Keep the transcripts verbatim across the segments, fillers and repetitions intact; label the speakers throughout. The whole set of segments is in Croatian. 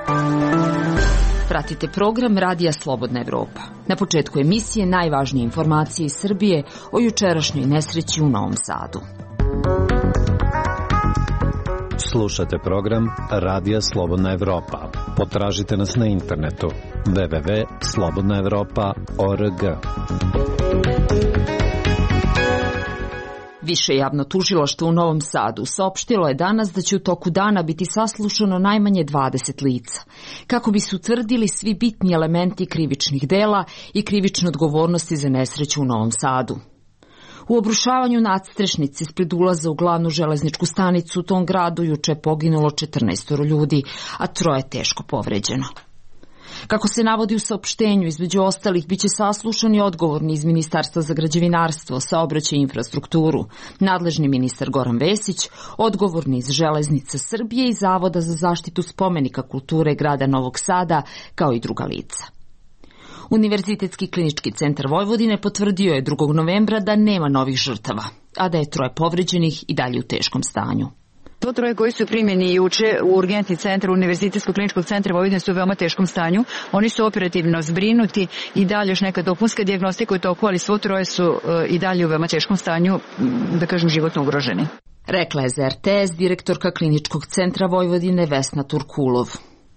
Speaker 1: Pratite program Radija Slobodna Evropa. Na početku emisije najvažnije informacije iz Srbije o jučerašnjoj nesreći u Novom Sadu.
Speaker 2: Slušate program Radija Slobodna Evropa. Potražite nas na internetu w w w tačka slobodna evropa tačka org.
Speaker 1: Više javno tužilaštvo u Novom Sadu saopštilo je danas da će u toku dana biti saslušano najmanje dvadeset lica, kako bi se utvrdili svi bitni elementi krivičnih dela i krivične odgovornosti za nesreću u Novom Sadu. U obrušavanju nadstrešnice ispred ulaza u glavnu železničku stanicu u tom gradu juče je poginulo četrnaest ljudi, a troje teško povređeno. Kako se navodi u saopštenju, između ostalih biće saslušani odgovorni iz Ministarstva za građevinarstvo, saobraćaj i infrastrukturu, nadležni ministar Goran Vesić, odgovorni iz Železnica Srbije i Zavoda za zaštitu spomenika kulture grada Novog Sada, kao i druga lica. Univerzitetski klinički centar Vojvodine potvrdio je drugog novembra da nema novih žrtava, a da je troje povređenih i dalje u teškom stanju.
Speaker 3: To troje koji su primljeni juče u urgentni centar Univerzitetskog kliničkog centra Vojvodine su u veoma teškom stanju. Oni su operativno zbrinuti i dalje još neka dopunska dijagnostika u toku, ali svo troje su i dalje u veoma teškom stanju, da kažem, životno ugroženi.
Speaker 1: Rekla je za er te es direktorka kliničkog centra Vojvodine Vesna Turkulov.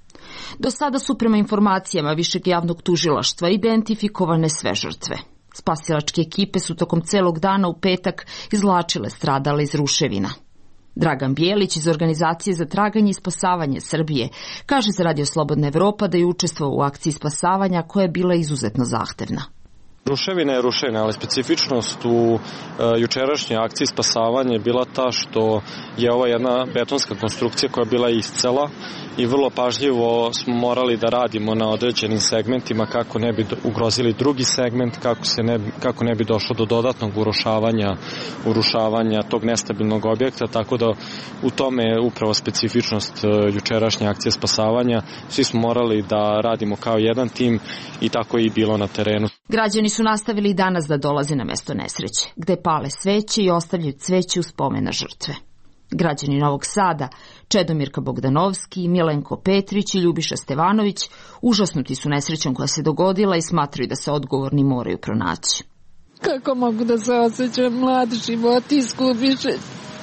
Speaker 1: Do sada su prema informacijama Višeg javnog tužilaštva identifikovane sve žrtve. Spasilačke ekipe su tokom celog dana u petak izvlačile stradale iz ruševina. Dragan Bijelić iz Organizacije za traganje i spasavanje Srbije kaže za Radio Slobodna Evropa da je učestvovao u akciji spasavanja koja je bila izuzetno zahtevna.
Speaker 4: Ruševina je ruševina, ali specifičnost u e, jučerašnjoj akciji spasavanja je bila ta što je ova jedna betonska konstrukcija koja je bila iscela i vrlo pažljivo smo morali da radimo na određenim segmentima kako ne bi ugrozili drugi segment, kako, se ne, kako ne bi došlo do dodatnog urušavanja, urušavanja tog nestabilnog objekta, tako da u tome je upravo specifičnost jučerašnje akcije spasavanja. Svi smo morali da radimo kao jedan tim i tako je i bilo na terenu.
Speaker 1: Građani su nastavili i danas da dolaze na mesto nesreće, gde pale sveće i ostavljaju cveće u spomen na žrtve. Građani Novog Sada, Čedomirka Bogdanovski, Milenko Petrić i Ljubiša Stevanović, užasnuti su nesrećom koja se dogodila i smatraju da se odgovorni moraju pronaći.
Speaker 5: Kako mogu da se osjećam, mlad život izgubiše.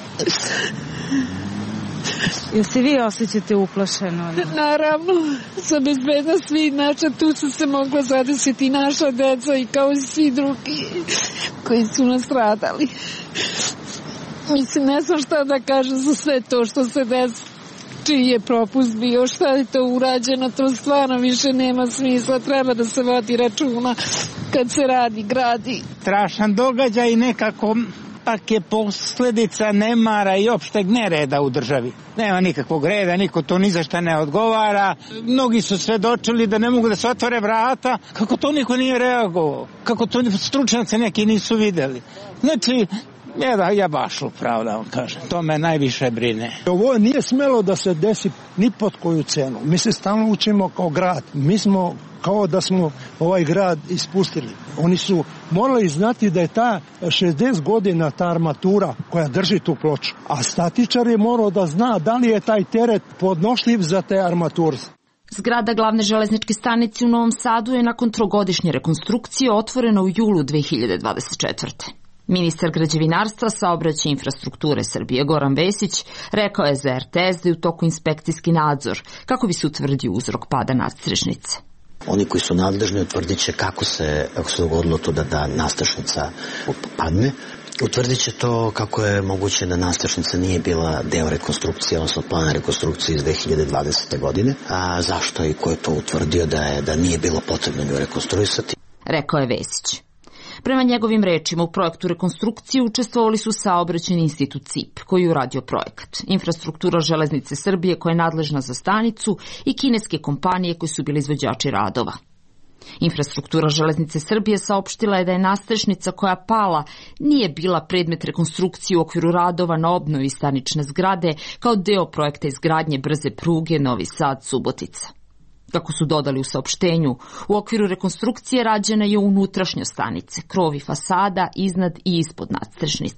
Speaker 6: Jel se vi osjećate uplašeno?
Speaker 5: Naravno, sa bezbednost svi naša, tu su se mogla zadesiti naša deca i kao i svi drugi koji su nastradali. Mislim, ne znam šta da kažem za sve to što se desi, čiji je propust bio, šta je to urađeno, to stvarno više nema smisla, treba da se vodi računa kad se radi, gradi.
Speaker 7: Strašan događaj i nekako pak je posljedica nemara i opšteg nereda u državi. Nema nikakvog reda, niko to ni za šta ne odgovara. Mnogi su svedočili da ne mogu da se otvore vrata. Kako to niko nije reagovao? Kako to stručnjaci neki nisu videli? Znači, je da ja baš upravo da vam kažem. To me najviše brine.
Speaker 8: Ovo nije smelo da se desi ni pod koju cenu. Mi se stalno učimo kao grad. Mi smo kao da smo ovaj grad ispustili. Oni su morali znati da je ta šezdeset godina ta armatura koja drži tu ploču. A statičar je morao da zna da li je taj teret podnošljiv za te armature.
Speaker 1: Zgrada glavne železničke stanice u Novom Sadu je nakon trogodišnje rekonstrukcije otvorena u julu dve hiljade dvadeset četvrte. Ministar građevinarstva, saobraćaja i infrastrukture Srbije Goran Vesić rekao je za er te es da je u toku inspekcijski nadzor kako bi se utvrdio uzrok pada nadstrešnice.
Speaker 9: Oni koji su nadležni utvrdit će kako se, kako se dogodilo to da, da nadstrešnica padne. Utvrdit će to kako je moguće da nadstrešnica nije bila deo rekonstrukcije, odnosno plana rekonstrukcije iz dve hiljade dvadesete. godine. A zašto i ko je to utvrdio da, je, da nije bilo potrebno ju rekonstruisati?
Speaker 1: Rekao je Vesić. Prema njegovim rečima, u projektu rekonstrukcije učestvovali su Saobraćajni institut C I P, koji je uradio projekat, Infrastruktura Železnice Srbije koja je nadležna za stanicu i kineske kompanije koji su bili izvođači radova. Infrastruktura Železnice Srbije saopštila je da je nadstrešnica koja pala nije bila predmet rekonstrukcije u okviru radova na obnovi stanične zgrade kao deo projekta izgradnje brze pruge Novi Sad-Subotica. Kako su dodali u saopštenju, u okviru rekonstrukcije rađena je unutrašnja stanice, krov i fasada iznad i ispod nadstrešnice.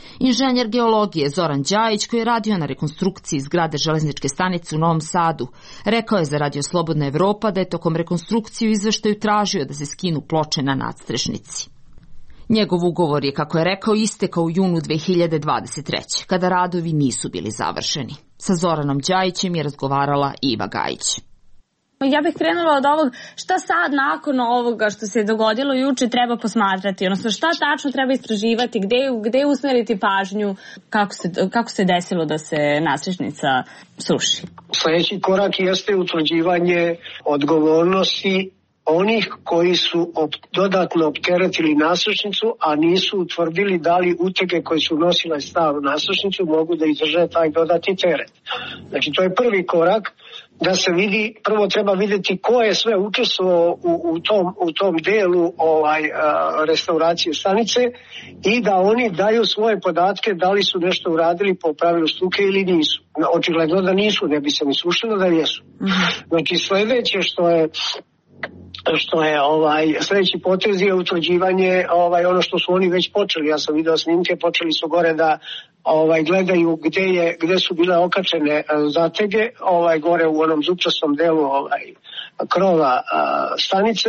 Speaker 1: Inženjer geologije Zoran Đajić, koji je radio na rekonstrukciji zgrade železničke stanice u Novom Sadu, rekao je za Radio Slobodna Evropa da je tokom rekonstrukcije u izveštaju tražio da se skinu ploče na nadstrešnici. Njegov ugovor je, kako je rekao, istekao u junu dve hiljade dvadeset treće. kada radovi nisu bili završeni. Sa Zoranom Đajićem je razgovarala Iva Gajić.
Speaker 10: Ja bih krenula od ovog šta sad nakon ovoga što se dogodilo juče treba posmatrati, odnosno šta tačno treba istraživati, gde, gde usmeriti pažnju, kako se, kako se desilo da se nadstrešnica sruši.
Speaker 11: Sljedeći korak jeste utvrđivanje odgovornosti onih koji su op, dodatno opteretili nadstrešnicu, a nisu utvrdili da li utege koje su nosile staru nadstrešnicu mogu da izdrže taj dodatni teret. Znači to je prvi korak, da se vidi, prvo treba vidjeti ko je sve učestvovao u, u, tom, u tom delu ovaj, a, restauracije stanice i da oni daju svoje podatke da li su nešto uradili po pravilu struke ili nisu. Očigledno da nisu, ne bi se ni slušalo da jesu. Znači sljedeće što je što je ovaj sljedeći potez je utvrđivanje ovaj ono što su oni već počeli. Ja sam video snimke, počeli su gore da ovaj gledaju gdje je gdje su bile okačene zatege, ovaj gore u onom zupčastom delu ovaj krova a, stanice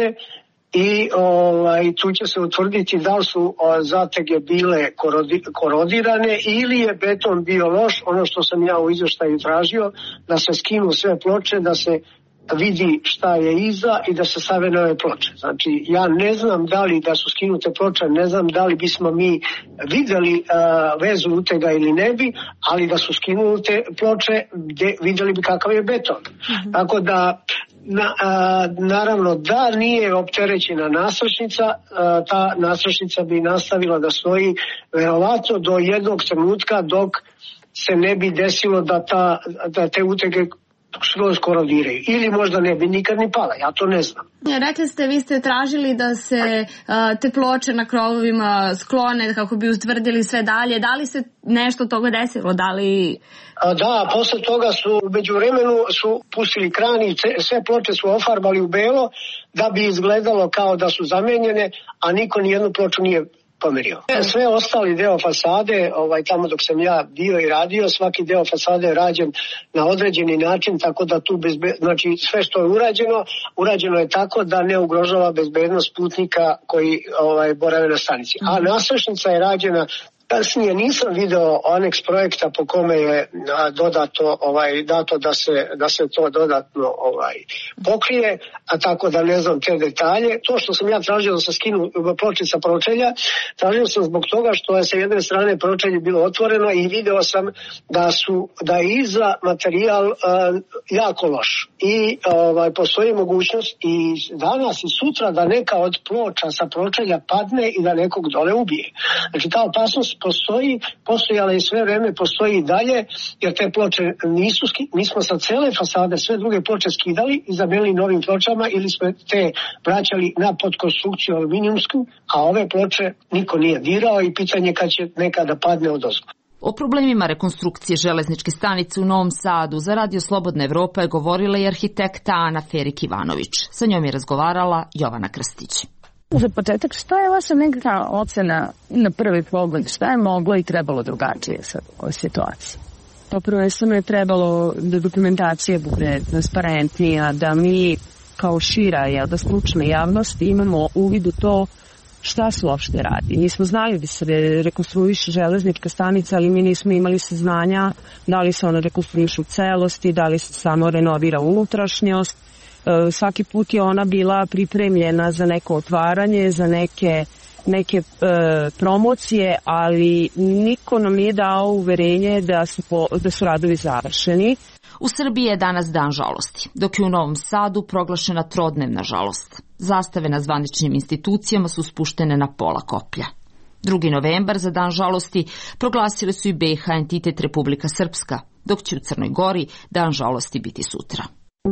Speaker 11: i ovaj tu će se utvrditi da li su o, zatege bile korodi, korodirane ili je beton bio loš. Ono što sam ja u izvještaju tražio, da se skinu sve ploče, da se vidi šta je iza i da se stave nove ploče. Znači, ja ne znam da li da su skinute ploče, ne znam da li bismo mi vidjeli uh, vezu utega ili ne bi, ali da su skinute ploče, gdje, vidjeli bi kakav je beton. Mm-hmm. Tako da, na, uh, naravno, da nije opterećena nadstrešnica, uh, ta nadstrešnica bi nastavila da stoji verovatno do jednog trenutka dok se ne bi desilo da, ta, da te utege skroz korodiraju. Ili možda ne bi nikad ni pala, ja to ne znam.
Speaker 10: Rekli ste, vi ste tražili da se uh, te ploče na krovovima sklone kako bi utvrdili sve dalje. Da li se nešto toga desilo? Da li...
Speaker 11: A, da, posle toga su u međuvremenu su pustili kran i sve ploče su ofarbali u belo da bi izgledalo kao da su zamenjene, a niko nijednu ploču nije pomerio. Sve ostali deo fasade, ovaj, tamo dok sam ja bio i radio, svaki deo fasade je rađen na određeni način, tako da tu bezbe... znači sve što je urađeno, urađeno je tako da ne ugrožava bezbednost putnika koji ovaj, borave na stanici. A nadstrešnica je rađena. Kasnije nisam video aneks projekta po kome je dodato ovaj dato da se da se to dodatno ovaj pokrije, a tako da ne znam te detalje. To što sam ja tražio da se skinu ploče sa pročelja, tražio sam zbog toga što je sa jedne strane pročelje bilo otvoreno i video sam da su da je iza materijal uh, jako loš. I ovaj postoji mogućnost i danas i sutra da neka od ploča sa pročelja padne i da nekog dole ubije. Znači ta opasnost postoji, postojala i sve vreme postoji i dalje, jer te ploče nisu, mi smo sa cele fasade sve druge ploče skidali i zamenili novim pločama ili smo te vraćali na podkonstrukciju aluminijumsku, a ove ploče niko nije dirao i pitanje kad će nekada padne od ozgo.
Speaker 1: O problemima rekonstrukcije železničke stanice u Novom Sadu za Radio Slobodna Evropa je govorila i arhitekta Ana Ferik-Ivanović. Sa njom je razgovarala Jovana Krstić.
Speaker 12: Za početak, šta je vaša neka ocena na prvi pogled? Šta je moglo i trebalo drugačije sa ovoj situaciji? To prvenstveno je trebalo da dokumentacija bude transparentnija, da mi kao šira, jel, da stručna javnost imamo uvid u to šta se uopšte radi. Mi smo znali da se rekonstruiše železnička stanica, ali mi nismo imali saznanja da li se ona rekonstruiše u celosti, da li se samo renovira unutrašnjost. Svaki put je ona bila pripremljena za neko otvaranje, za neke, neke e, promocije, ali niko nam nije dao uverenje da su, po, da su radovi završeni.
Speaker 1: U Srbiji je danas dan žalosti, dok je u Novom Sadu proglašena trodnevna žalost. Zastave na zvaničnim institucijama su spuštene na pola koplja. drugi novembar za dan žalosti proglasili su i B iH entitet Republika Srpska, dok će u Crnoj Gori dan žalosti biti sutra.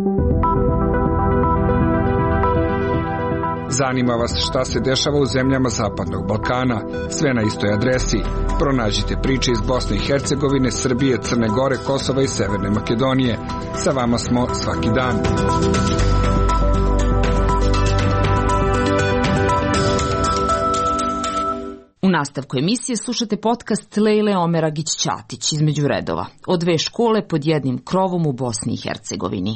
Speaker 13: Zanima vas šta se dešava u zemljama Zapadnog Balkana? Sve na istoj adresi. Pronađite priče iz Bosne i Hercegovine, Srbije, Crne Gore, Kosova i Severne Makedonije. Sa vama smo svaki dan.
Speaker 1: U nastavku emisije slušate podcast Lejle Omeragić-Ćatić između redova o dve škole pod jednim krovom u Bosni i Hercegovini.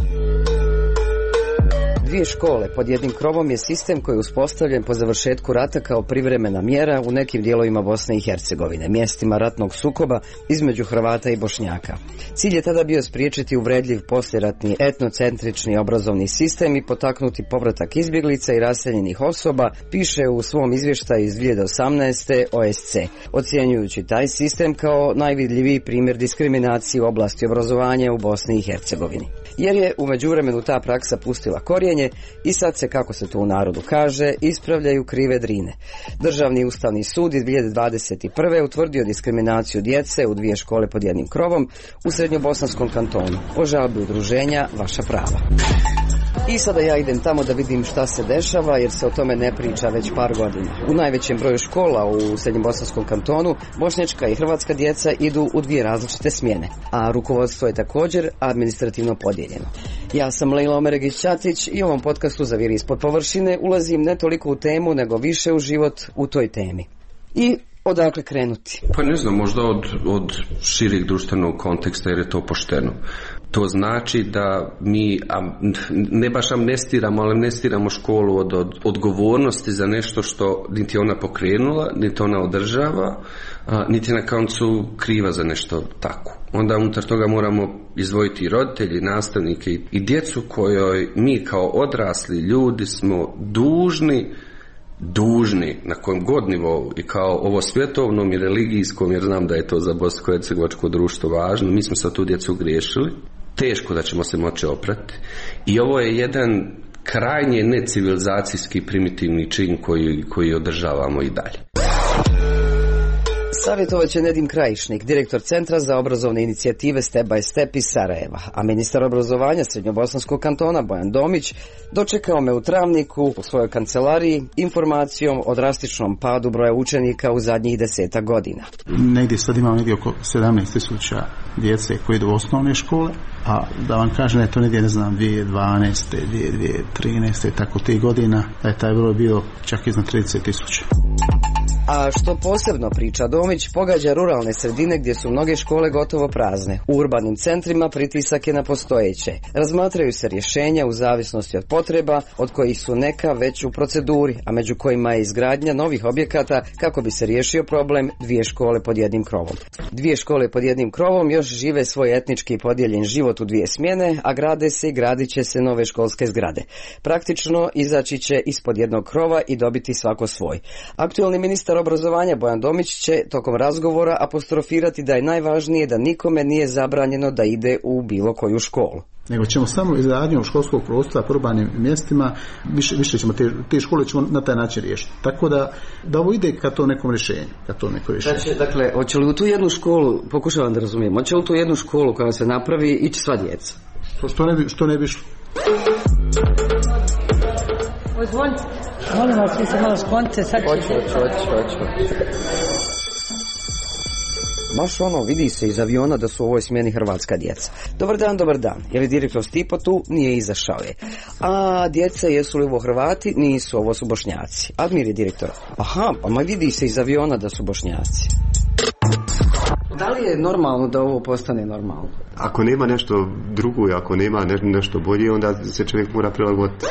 Speaker 14: Dvije škole pod jednim krovom je sistem koji je uspostavljen po završetku rata kao privremena mjera u nekim dijelovima Bosne i Hercegovine, mjestima ratnog sukoba između Hrvata i Bošnjaka. Cilj je tada bio spriječiti uvredljiv poslijeratni etnocentrični obrazovni sistem i potaknuti povratak izbjeglica i raseljenih osoba, piše u svom izvještaju iz dvije hiljade osamnaeste. O S C, ocjenjujući taj sistem kao najvidljiviji primjer diskriminacije u oblasti obrazovanja u Bosni i Hercegovini. Jer je u međuvremenu ta praksa pustila korijenje i sad se, kako se to u narodu kaže, ispravljaju krive drine. Državni ustavni sud iz dvije hiljade dvadeset prve. utvrdio diskriminaciju djece u dvije škole pod jednim krovom u Srednjobosanskom kantonu po žalbi udruženja Vaša prava. I sada ja idem tamo da vidim šta se dešava, jer se o tome ne priča već par godina. U najvećem broju škola u Srednjobosanskom kantonu bošnjačka i hrvatska djeca idu u dvije različite smjene, a rukovodstvo je također administrativno podijeljeno. Ja sam Lejla Omeragić-Ćatić i u ovom podcastu Za vir ispod površine ulazim ne toliko u temu, nego više u život u toj temi. I odakle krenuti?
Speaker 15: Pa ne znam, možda od, od šireg društvenog konteksta, jer je to pošteno. To znači da mi ne baš amnestiramo, ali amnestiramo školu od, od odgovornosti za nešto što niti ona pokrenula, niti ona održava, a, niti na koncu kriva za nešto tako. Onda unutar toga moramo izdvojiti i roditelji, nastavnike i, i djecu kojoj mi kao odrasli ljudi smo dužni dužni na kojem god nivou i kao ovo svjetovnom i religijskom, jer znam da je to za bosansko-hercegovačko društvo važno, mi smo sa tu djecu griješili, teško da ćemo se moći oprati i ovo je jedan krajnje necivilizacijski primitivni čin koji, koji održavamo i dalje.
Speaker 14: Savjetovat će Nedim Krajišnik, direktor Centra za obrazovne inicijative Step by Step iz Sarajeva, a ministar obrazovanja Srednjobosanskog kantona Bojan Domić dočekao me u Travniku u svojoj kancelariji informacijom o drastičnom padu broja učenika u zadnjih desetak godina.
Speaker 16: Negdje sad imamo negdje oko sedamnaest tisuća djece koji idu u osnovne škole, a da vam kažem da je to negdje, ne znam, dvije hiljade dvanaeste. dvije hiljade trinaeste. tako tih godina, da je taj broj bio čak iznad trideset tisuća.
Speaker 14: A što posebno priča Domić, pogađa ruralne sredine gdje su mnoge škole gotovo prazne. U urbanim centrima pritisak je na postojeće. Razmatraju se rješenja u zavisnosti od potreba, od kojih su neka već u proceduri, a među kojima je izgradnja novih objekata kako bi se riješio problem dvije škole pod jednim krovom. Dvije škole pod jednim krovom još žive svoj etnički podijeljen život u dvije smjene, a grade se i gradit će se nove školske zgrade. Praktično izaći će ispod jednog krova i dobiti svako svoj. Aktualni ministar obrazovanja Bojan Domić će tokom razgovora apostrofirati da je najvažnije da nikome nije zabranjeno da ide u bilo koju školu.
Speaker 16: Nego ćemo samo izgradnjom školskog prostora po urbanim mjestima, više, više ćemo te, te škole ćemo na taj način riješiti. Tako da, da ovo ide ka to nekom rješenju. Ka to neko rješenju.
Speaker 14: Znači, dakle, hoće li u tu jednu školu, pokušavam da razumijem, hoće li u tu jednu školu koja se napravi ići sva djeca?
Speaker 16: Što, što ne bi, što ne bi išlo?
Speaker 6: Odvonite. Molim vas, vi se malo sklonite, sad ćete...
Speaker 14: Hoću, hoću, hoću, hoću. Baš ono, vidi se iz aviona da su u ovoj smjeni hrvatska djeca. Dobar dan, dobar dan. Je li direktor Stipo tu? Nije, izašao je. A djeca, jesu li ovo Hrvati? Nisu, ovo su Bošnjaci. Admir je direktor. Aha, pa ma vidi se iz aviona da su Bošnjaci. Da li je normalno da ovo postane normalno?
Speaker 17: Ako nema nešto drugo i ako nema ne, nešto bolje, onda se čovjek mora prilagoditi.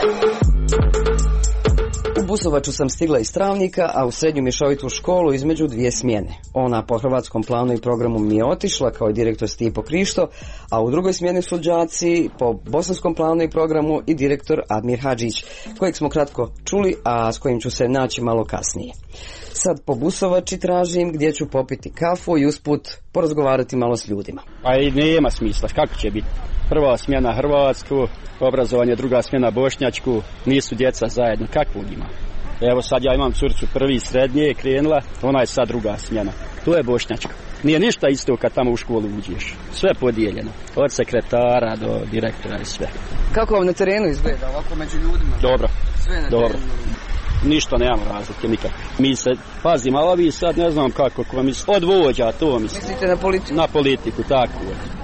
Speaker 14: U Busovaču sam stigla iz Travnika, a u srednju mješovitu školu između dvije smjene. Ona po hrvatskom planu i programu mi je otišla kao i direktor Stipo Krišto, a u drugoj smjeni su đaci po bosanskom planu i programu i direktor Admir Hadžić, kojeg smo kratko čuli, a s kojim ću se naći malo kasnije. Sad po Busovači tražim gdje ću popiti kafu i usput porazgovarati malo s ljudima.
Speaker 18: A i nema smisla, kako će biti? Prva smjena hrvatsku, obrazovanje, druga smjena bošnjačku, nisu djeca zajedno, kakvog ima? Evo sad ja imam curicu prvi srednje je krenula, ona je sad druga smjena. Tu je bošnjačka. Nije ništa isto kad tamo u školu uđeš. Sve podijeljeno. Od sekretara do direktora i sve.
Speaker 14: Kako vam na terenu izgleda ovako među ljudima?
Speaker 18: Dobro.
Speaker 14: Sve na
Speaker 18: Dobro.
Speaker 14: terenu.
Speaker 18: Ništa nemamo razlike nikak. Mi se pazimo, ali vi sad ne znam kako, kako mi od vođa to mislim.
Speaker 14: Mislite na politiku?
Speaker 18: Na politiku, tako je.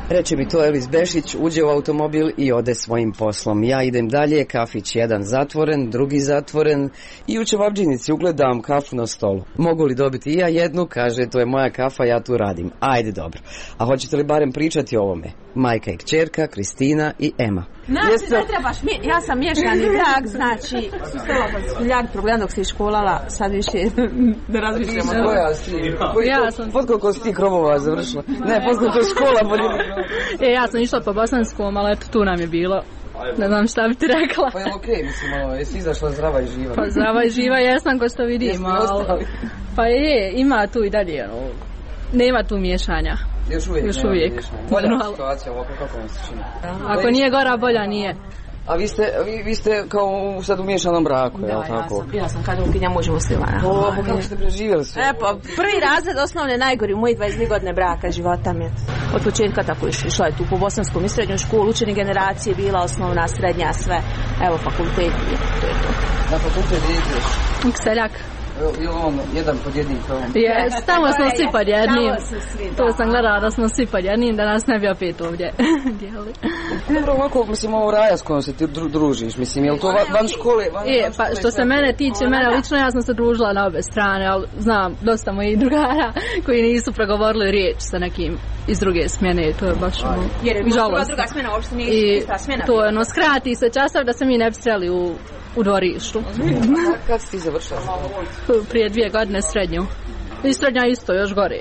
Speaker 14: Reče mi to Elis Bešić, uđe u automobil i ode svojim poslom. Ja idem dalje, kafić jedan zatvoren, drugi zatvoren i u Čevabdžinici ugledam kafu na stolu. Mogu li dobiti i ja jednu? Kaže, to je moja kafa, ja tu radim. Ajde, dobro. A hoćete li barem pričati o ovome? Majka i kćerka, Kristina i Ema.
Speaker 19: Znači, Jeste... ne trebaš, mi, ja sam miješani brak, znači, sustala sam milijard problema dok se iškolala, sad više da razmišljamo.
Speaker 14: Koja si? Ja sam... Pod koliko si ti krovova završila? Ne, pod koliko škola bolje.
Speaker 20: E, ja sam išla po bosanskom, ali eto, tu nam je bilo. Ne znam šta bi ti rekla.
Speaker 14: Pa je okej, okay, mislim, ono, jesi izašla zdrava i živa?
Speaker 20: Pa zdrava i živa, jesam ko što vidim, ali... Pa je, ima tu i dalje, ono, nema tu miješanja.
Speaker 14: Još uvijek.
Speaker 20: Još uvijek.
Speaker 14: Bolja situacija ovako, kako vam se čini?
Speaker 20: Ako nije gora, bolja nije.
Speaker 14: A vi ste, vi, vi ste kao sad u miješanom braku,
Speaker 19: da,
Speaker 14: je li
Speaker 19: ja
Speaker 14: tako?
Speaker 19: Sam, ja sam kada ukinja muž muslimana.
Speaker 14: O, pa kako ste preživjeli sve?
Speaker 19: E, pa prvi razred osnovne najgori u moji dvadeset dvije godine braka života mi. Od početka tako išla, išla je tu po bosanskom i srednju školu, učeni generacije, bila osnovna, srednja, sve. Evo, fakultet, to je to.
Speaker 14: Na fakultet ideš?
Speaker 20: Seljak.
Speaker 14: Ili on jedan pod jednim krovom?
Speaker 20: Je, tamo smo svi pod jednim. To sam gledala da smo svi pod jednim, da nas ne bi opet ovdje dijeli.
Speaker 14: Dobro, ovako, mislim, ovo raja s kojom se ti družiš, mislim, je li to van škole? Van,
Speaker 20: e,
Speaker 14: van
Speaker 20: pa što se mene tiče, mene lično, ja sam se družila na obe strane, ali znam dosta mojih drugara koji nisu progovorili riječ sa nekim iz druge smjene, to je baš ono, žalost.
Speaker 19: Druga smjena uopšte nije ista smjena.
Speaker 20: To je ono, skrati se časav da se mi ne bi sreli u u dvorištu.
Speaker 14: Kad si ti završila?
Speaker 20: Prije dvije godine srednju. I srednja isto, još gore.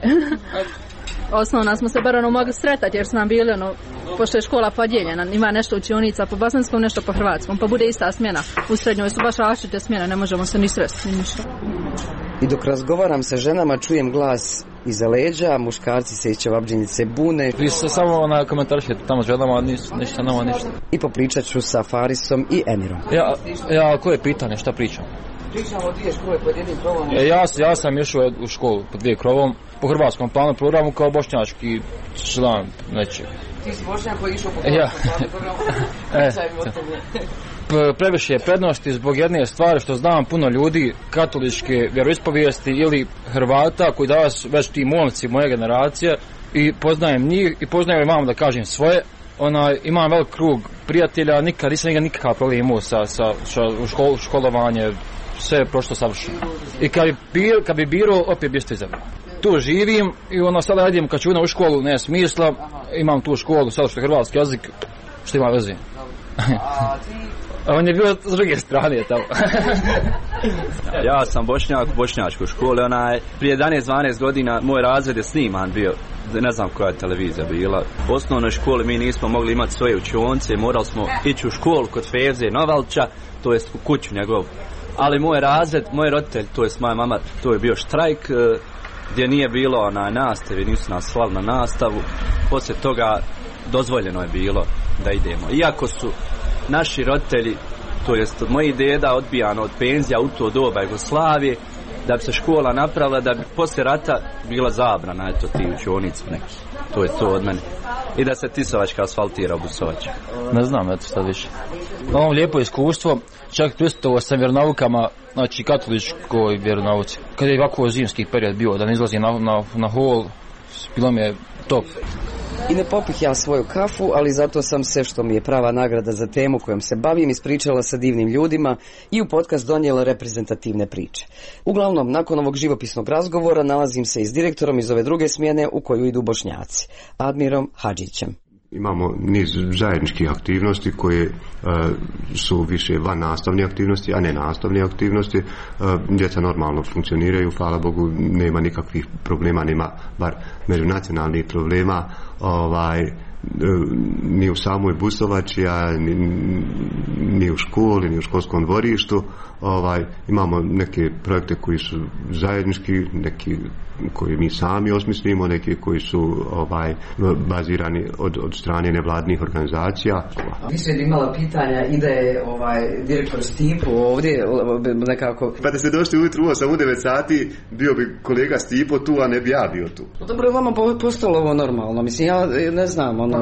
Speaker 20: Osnovna smo se bar ono mogli sretati jer su nam bili ono, pošto je škola podijeljena, ima nešto učionica po bosanskom, nešto po hrvatskom, pa bude ista smjena. U srednjoj su baš različite smjene, ne možemo se ni sresti, ni ništa.
Speaker 14: I dok razgovaram sa ženama, čujem glas iza leđa, muškarci se iz Čevabdžinice bune.
Speaker 21: Vi se samo ona komentarišete tamo s ženama, ništa nama, ništa.
Speaker 14: I popričat ću sa Farisom i Emirom.
Speaker 21: Ja, ja, koje pitanje, šta pričam?
Speaker 14: Pričamo o dvije škole pod jednim krovom.
Speaker 21: Ja, ja, ja sam išao u školu pod dvije krovom, po hrvatskom planu programu kao bošnjački član nečeg.
Speaker 14: Ti si bošnjak koji išao po hrvatskom planu programu? Pričaj mi o tome.
Speaker 21: Previše je prednosti zbog jedne stvari što znam puno ljudi katoličke vjeroispovijesti ili Hrvata koji danas već ti momci moje generacije i poznajem njih i poznajem imam da kažem svoje. Ona, imam velik krug prijatelja, nikad nisam nikakav problem imao sa, sa, sa škol, školovanje, sve je prošlo savršeno. I kad bi, bir, kad bi birao, opet bi isto izabrao. Tu živim i ono sada radim kad ću u školu, ne smisla, imam tu školu, sada što je hrvatski jezik, što ima veze. A on je bio s druge strane tamo.
Speaker 22: Ja sam Bošnjak u bošnjačkoj školi, onaj, prije jedanaest dvanaest godina moj razred je sniman bio, ne znam koja je televizija bila. U osnovnoj školi mi nismo mogli imati svoje učionce, morali smo ići u školu kod Feze Novalča, to jest u kuću njegov. Ali moj razred, moj roditelj, to jest moja mama, to je bio štrajk gdje nije bilo onaj nastave, nisu nas slali na nastavu. Poslije toga dozvoljeno je bilo da idemo. Iako su naši roditelji, to jest moji deda odbijano od penzija u to doba Jugoslavije, da bi se škola napravila, da bi poslije rata bila zabrana, eto ti učionica neki. To je to od mene. I da se Tisovačka asfaltira u Busovačku.
Speaker 21: Ne znam, eto sad više. Ovo lijepo iskustvo, čak prisustvovao sam vjeronaukama, znači katoličkoj vjeronauci. Kad je ovako zimski period bio, da ne izlazi na, na, na hol, bilo mi je top.
Speaker 14: I ne popih ja svoju kafu, ali zato sam se, što mi je prava nagrada za temu kojom se bavim, ispričala sa divnim ljudima i u podcast donijela reprezentativne priče. Uglavnom, nakon ovog živopisnog razgovora nalazim se i s direktorom iz ove druge smjene u koju idu Bošnjaci, Admirom Hadžićem.
Speaker 17: Imamo niz zajedničkih aktivnosti koje uh, su više van nastavne aktivnosti, a ne nastavne aktivnosti. Uh, djeca normalno funkcioniraju, hvala Bogu, nema nikakvih problema, nema bar međunacionalnih problema, ovaj, ni u samoj Busovači, a ni, ni u školi, ni u školskom dvorištu. Ovaj, imamo neke projekte koji su zajednički, neki koji mi sami osmislimo, neki koji su ovaj, bazirani od, od strane nevladnih organizacija.
Speaker 14: Više bi imala pitanja, ide ovaj, direktor Stipo ovdje nekako...
Speaker 17: Pa da ste došli ujutru u osam u devet sati, bio bi kolega Stipo tu, a ne bi ja bio tu.
Speaker 14: Dobro, vama postalo ovo normalno, mislim, ja ne znam, ono...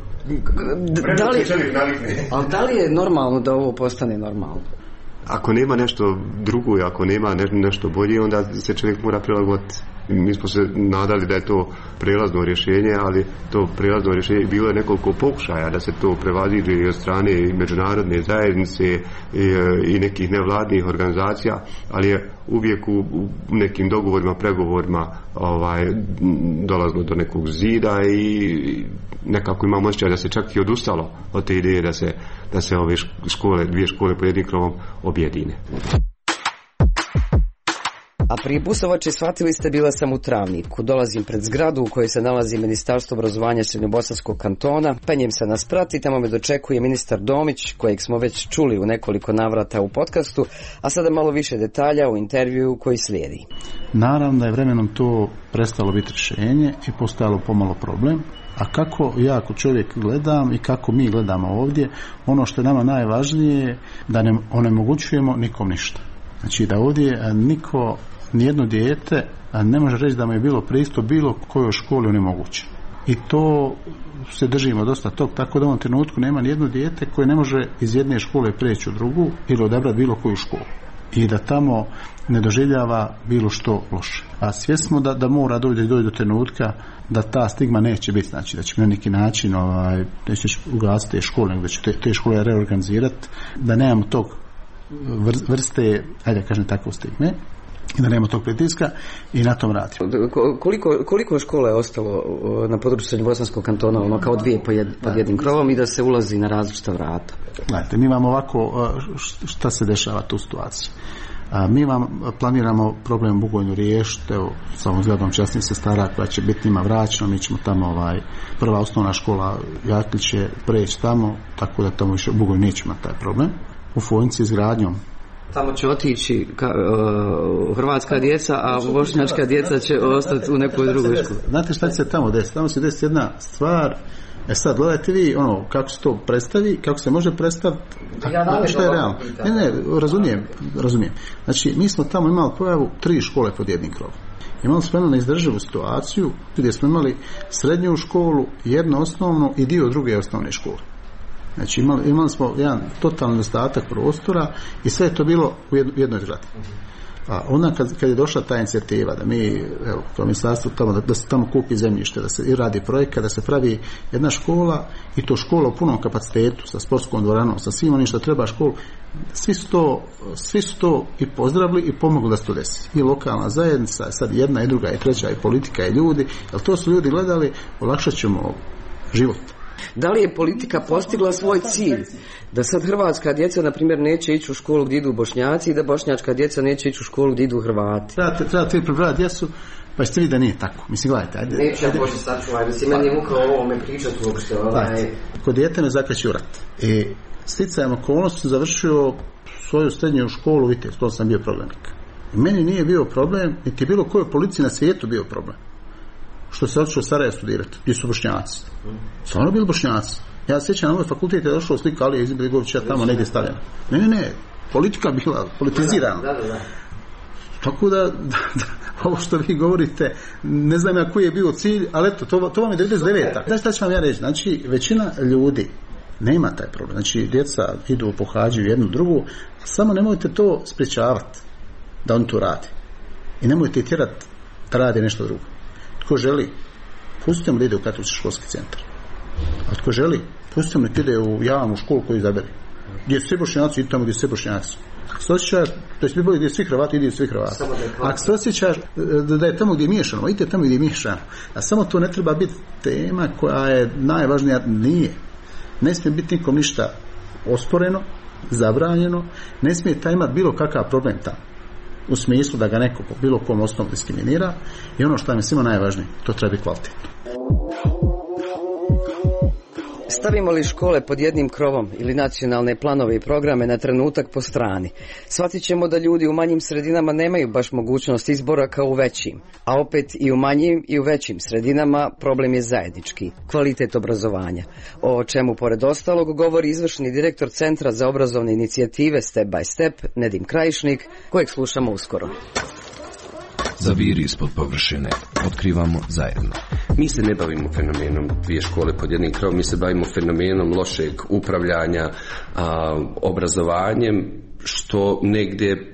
Speaker 14: Da li, ali da li je normalno da ovo postane normalno?
Speaker 17: Ako nema nešto drugo, ako nema ne, nešto bolje, onda se čovjek mora prilagoditi. Mi smo se nadali da je to prijelazno rješenje, ali to prijelazno rješenje bilo je nekoliko pokušaja da se to prevaziđe i od strane i međunarodne zajednice i, i nekih nevladnih organizacija, ali je uvijek u, u nekim dogovorima, pregovorima ovaj, dolazilo do nekog zida i nekako imamo osjećaj da se čak i odustalo od te ideje da se, da se ove škole, dvije škole pod jednim krovom objedine.
Speaker 14: A prije Busovače, shvatili ste, bila sam u Travniku. Dolazim pred zgradu u kojoj se nalazi Ministarstvo obrazovanja Srednjobosanskog kantona, penjem se na sprat i tamo me dočekuje ministar Domić, kojeg smo već čuli u nekoliko navrata u podcastu, a sada malo više detalja u intervju koji slijedi.
Speaker 16: Naravno da je vremenom to prestalo biti rješenje i postajalo pomalo problem. A kako ja ako čovjek gledam i kako mi gledamo ovdje, ono što je nama najvažnije je da ne onemogućujemo nikom ništa. Znači da ovdje niko, nijedno dijete ne može reći da mu je bilo pristup bilo kojoj školi onemogućen. I to se držimo dosta tog, tako da u ovom trenutku nema nijedno dijete koje ne može iz jedne škole preći u drugu ili odabrati bilo koju školu. I da tamo ne doživljava bilo što loše. A svjesno da, da mora doći do, do trenutka da ta stigma neće biti, znači da će na neki način ovaj, neće ugasiti te škole, nego da će te, te škole reorganizirati, da nemamo tog vrste, ajde da kažem tako, stigme i da nema tog pritiska i na tom radimo.
Speaker 14: Koliko, koliko škola je ostalo na području Srednjobosanskog kantona, ono kao dvije pod jed, jednim krovom i da se ulazi na različita vrata?
Speaker 16: Gledajte, mi imamo ovako, šta se dešava tu situaciji. Mi vam planiramo problem u Bugojnu riješiti, evo, samo zgradom časnih sestara koja će biti njima vraćena, mi ćemo tamo, ovaj, prva osnovna škola Jakli će preći tamo, tako da tamo više u Bugojnu neće imati taj problem. U Fojnici izgradnjom.
Speaker 14: Tamo će otići ka, uh, hrvatska djeca, a bošnjačka djeca će ostati u nekoj drugoj školi.
Speaker 16: Znate šta će se tamo desiti? Tamo se desiti jedna stvar. E sad, gledajte vi ono, kako se to predstavi, kako se može predstaviti, ja što je realno. Ne, ne, razumijem, razumijem. Znači, mi smo tamo imali pojavu tri škole pod jednim krovom. Imali smo jednu neizdrživu situaciju gdje smo imali srednju školu, jednu osnovnu i dio druge osnovne škole. Znači imali, imali smo jedan totalni nedostatak prostora i sve je to bilo u jednoj zgradi. A onda kad, kad je došla ta inicijativa da mi, evo, kao ministarstvo tamo, da, da se tamo kupi zemljište, da se i radi projekat, da se pravi jedna škola i to škola u punom kapacitetu sa sportskom dvoranom, sa svim onim što treba školu, svi su to, svi su to i pozdravili i pomogli da se to desi. I lokalna zajednica, sad jedna i druga i treća i politika i ljudi, jer to su ljudi gledali, olakšat ćemo život.
Speaker 14: Da li je politika postigla svoj cilj? Da sad hrvatska djeca, na primjer, neće ići u školu gdje idu Bošnjaci i da bošnjačka djeca neće ići u školu gdje idu Hrvati?
Speaker 16: Trebate, trebate vi prebrati djecu, pa ćete vidjeti da nije tako. Mislim, gledajte, ajde.
Speaker 14: Neće, ajde. Bože, sačuvaj, mislim, meni je muka o ovome pričati uopšte. Ovaj.
Speaker 16: Kod dijete me zakači u rat. I sticajem okolnosti sam završio svoju srednju školu, vidite, to sam bio problemik. I meni nije bio problem, niti je bilo kojoj policiji na svijetu bio problem. Što se otišao u Sarajevo studirati, gdje su Bošnjaci. Stvarno bili Bošnjaci. Ja se sjećam na moj fakultet je došao slika Alije Izetbegovića tamo negdje stavljena. Ne, ne, ne, politika bila politizirana. Da, da, da. Tako da, da, da, ovo što vi govorite, ne znam ja koji je bio cilj, ali eto, to, to vam je devedeset deveta. Znači, šta ću vam ja reći? Znači, većina ljudi nema taj problem. Znači, djeca idu, pohađaju jednu drugu, samo nemojte to sprječavati da oni to rade. I nemojte tjerati da rade nešto drugo. Tko želi, pustite mu da ide u katolički školski centar. A tko želi, pustite mu da ide u javnu školu koju izabere. Gdje su svi Bošnjaci, ide tamo gdje su svi Bošnjaci. Ako se osjećaš, to je bolje gdje svi Hrvati, ide svi Hrvati. Ako se osjećaš da je tamo gdje je miješano, idite tamo gdje je miješano. A samo to ne treba biti tema koja je najvažnija, nije. Ne smije biti nikom ništa osporeno, zabranjeno, ne smije taj imati bilo kakav problem tamo. U smislu da ga neko po bilo kom osnovu diskriminira i ono što nam je svima najvažnije, to treba biti kvalitetno.
Speaker 14: Stavimo li škole pod jednim krovom ili nacionalne planove i programe na trenutak po strani, shvatit ćemo da ljudi u manjim sredinama nemaju baš mogućnost izbora kao u većim, a opet i u manjim i u većim sredinama problem je zajednički, kvalitet obrazovanja, o čemu pored ostalog govori izvršni direktor Centra za obrazovne inicijative Step by Step, Nedim Krajišnik, kojeg slušamo uskoro.
Speaker 2: Zaviri ispod površine, otkrivamo zajedno.
Speaker 15: Mi se ne bavimo fenomenom dvije škole pod jednim krovom, mi se bavimo fenomenom lošeg upravljanja, a, obrazovanjem, što negdje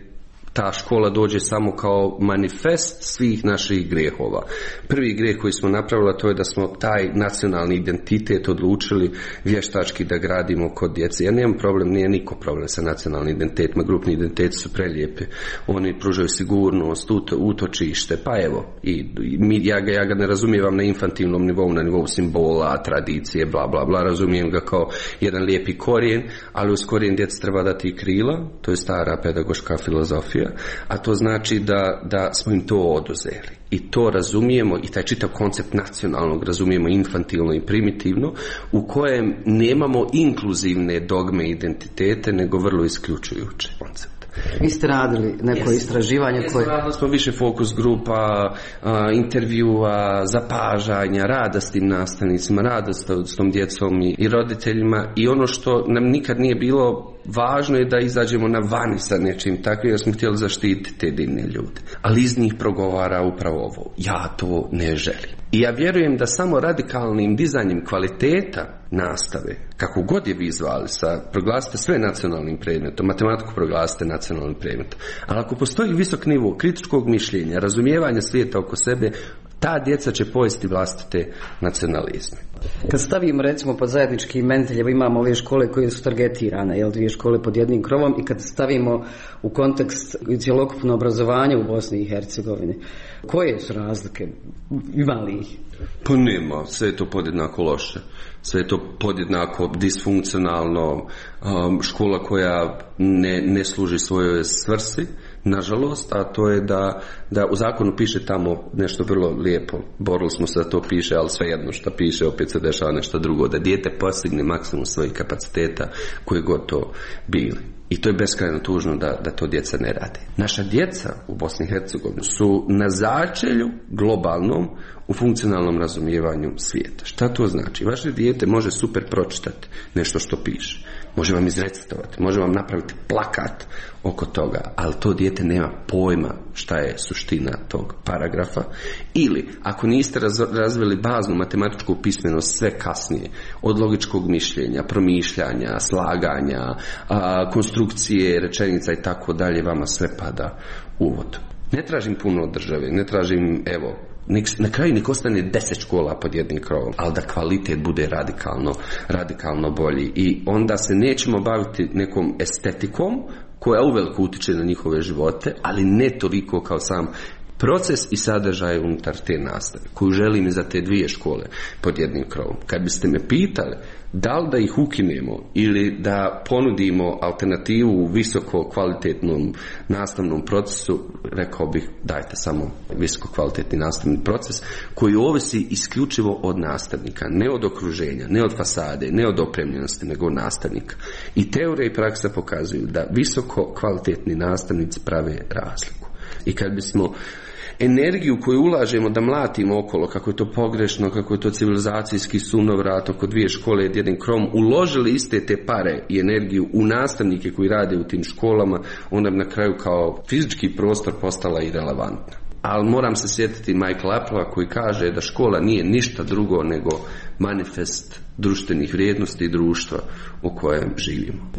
Speaker 15: ta škola dođe samo kao manifest svih naših grijehova. Prvi grijeh koji smo napravili to je da smo taj nacionalni identitet odlučili vještački da gradimo kod djece. Ja nemam problem, nije niko problem sa nacionalnim identitetima, grupni identiteti su prelijepi, oni pružaju sigurnost, ut, utočište, pa evo, i, i ja, ga, ja ga ne razumijem na infantilnom nivou, na nivou simbola, tradicije, bla bla bla, razumijem ga kao jedan lijepi korijen, ali uz korijen djeca treba dati i krila, to je stara pedagoška filozofija, a to znači da, da smo im to oduzeli. I to razumijemo, i taj čitav koncept nacionalnog razumijemo infantilno i primitivno, u kojem nemamo inkluzivne dogme i identitete, nego vrlo isključujuće koncept.
Speaker 14: Vi ste radili neko yes. istraživanje koje...
Speaker 15: Radili smo više fokus grupa, a, intervjua, zapažanja, rada s tim nastavnicima, rada s tom djecom i, i roditeljima, i ono što nam nikad nije bilo važno je da izađemo na vani sa nečim takvim, jer smo htjeli zaštititi te divne ljude. Ali iz njih progovara upravo ovo. Ja to ne želim. I ja vjerujem da samo radikalnim dizanjem kvaliteta nastave, kako god je vi zvali, sa, proglasite sve nacionalnim predmetom, matematiku proglasite nacionalnim predmetom, ali ako postoji visok nivo kritičkog mišljenja, razumijevanja svijeta oko sebe, ta djeca će pojesti vlastite nacionalizme.
Speaker 14: Kad stavimo recimo pod zajednički imenitelj, imamo ove škole koje su targetirane, jel, dvije škole pod jednim krovom, i kad stavimo u kontekst cjelokupno obrazovanje u Bosni i Hercegovini, koje su razlike? Ima li ih?
Speaker 15: Pa nema, sve je to podjednako loše, sve je to podjednako disfunkcionalno, um, škola koja ne, ne služi svojoj svrsi, nažalost, a to je da, da u zakonu piše tamo nešto vrlo lijepo, borili smo se da to piše, ali svejedno što piše opet se dešava nešto drugo, da dijete postigne maksimum svojih kapaciteta koji god to bili. I to je beskrajno tužno da, da to djeca ne rade. Naša djeca u Bosni i Hercegovini su na začelju globalnom u funkcionalnom razumijevanju svijeta. Šta to znači? Vaše dijete može super pročitati nešto što piše. Može vam izrecitovati, može vam napraviti plakat oko toga, ali to dijete nema pojma šta je suština tog paragrafa. Ili, ako niste raz, razvili baznu matematičku pismenost sve kasnije, od logičkog mišljenja, promišljanja, slaganja, a, konstrukcije, rečenica i tako dalje, vama sve pada u vodu. Ne tražim puno od države, ne tražim, evo, na kraju nek ostane deset škola pod jednim krovom, ali da kvalitet bude radikalno, radikalno bolji. I onda se nećemo baviti nekom estetikom koja uveliko utiče na njihove živote, ali ne toliko kao sam proces i sadržaj unutar te nastave, koju želim i za te dvije škole pod jednim krovom. Kad biste me pitali da li da ih ukinemo ili da ponudimo alternativu u visoko kvalitetnom nastavnom procesu, rekao bih dajte samo visoko kvalitetni nastavni proces koji ovisi isključivo od nastavnika, ne od okruženja, ne od fasade, ne od opremljenosti, nego od nastavnika. I teorija i praksa pokazuju da visoko kvalitetni nastavnici prave razliku. I kad bismo energiju koju ulažemo da mlatimo okolo, kako je to pogrešno, kako je to civilizacijski sunovrat oko dvije škole i jednim krom, uložili iste te pare i energiju u nastavnike koji rade u tim školama, onda bi na kraju kao fizički prostor postala i relevantna. Ali moram se sjetiti Michael Applea koji kaže da škola nije ništa drugo nego manifest društvenih vrijednosti i društva u kojem živimo.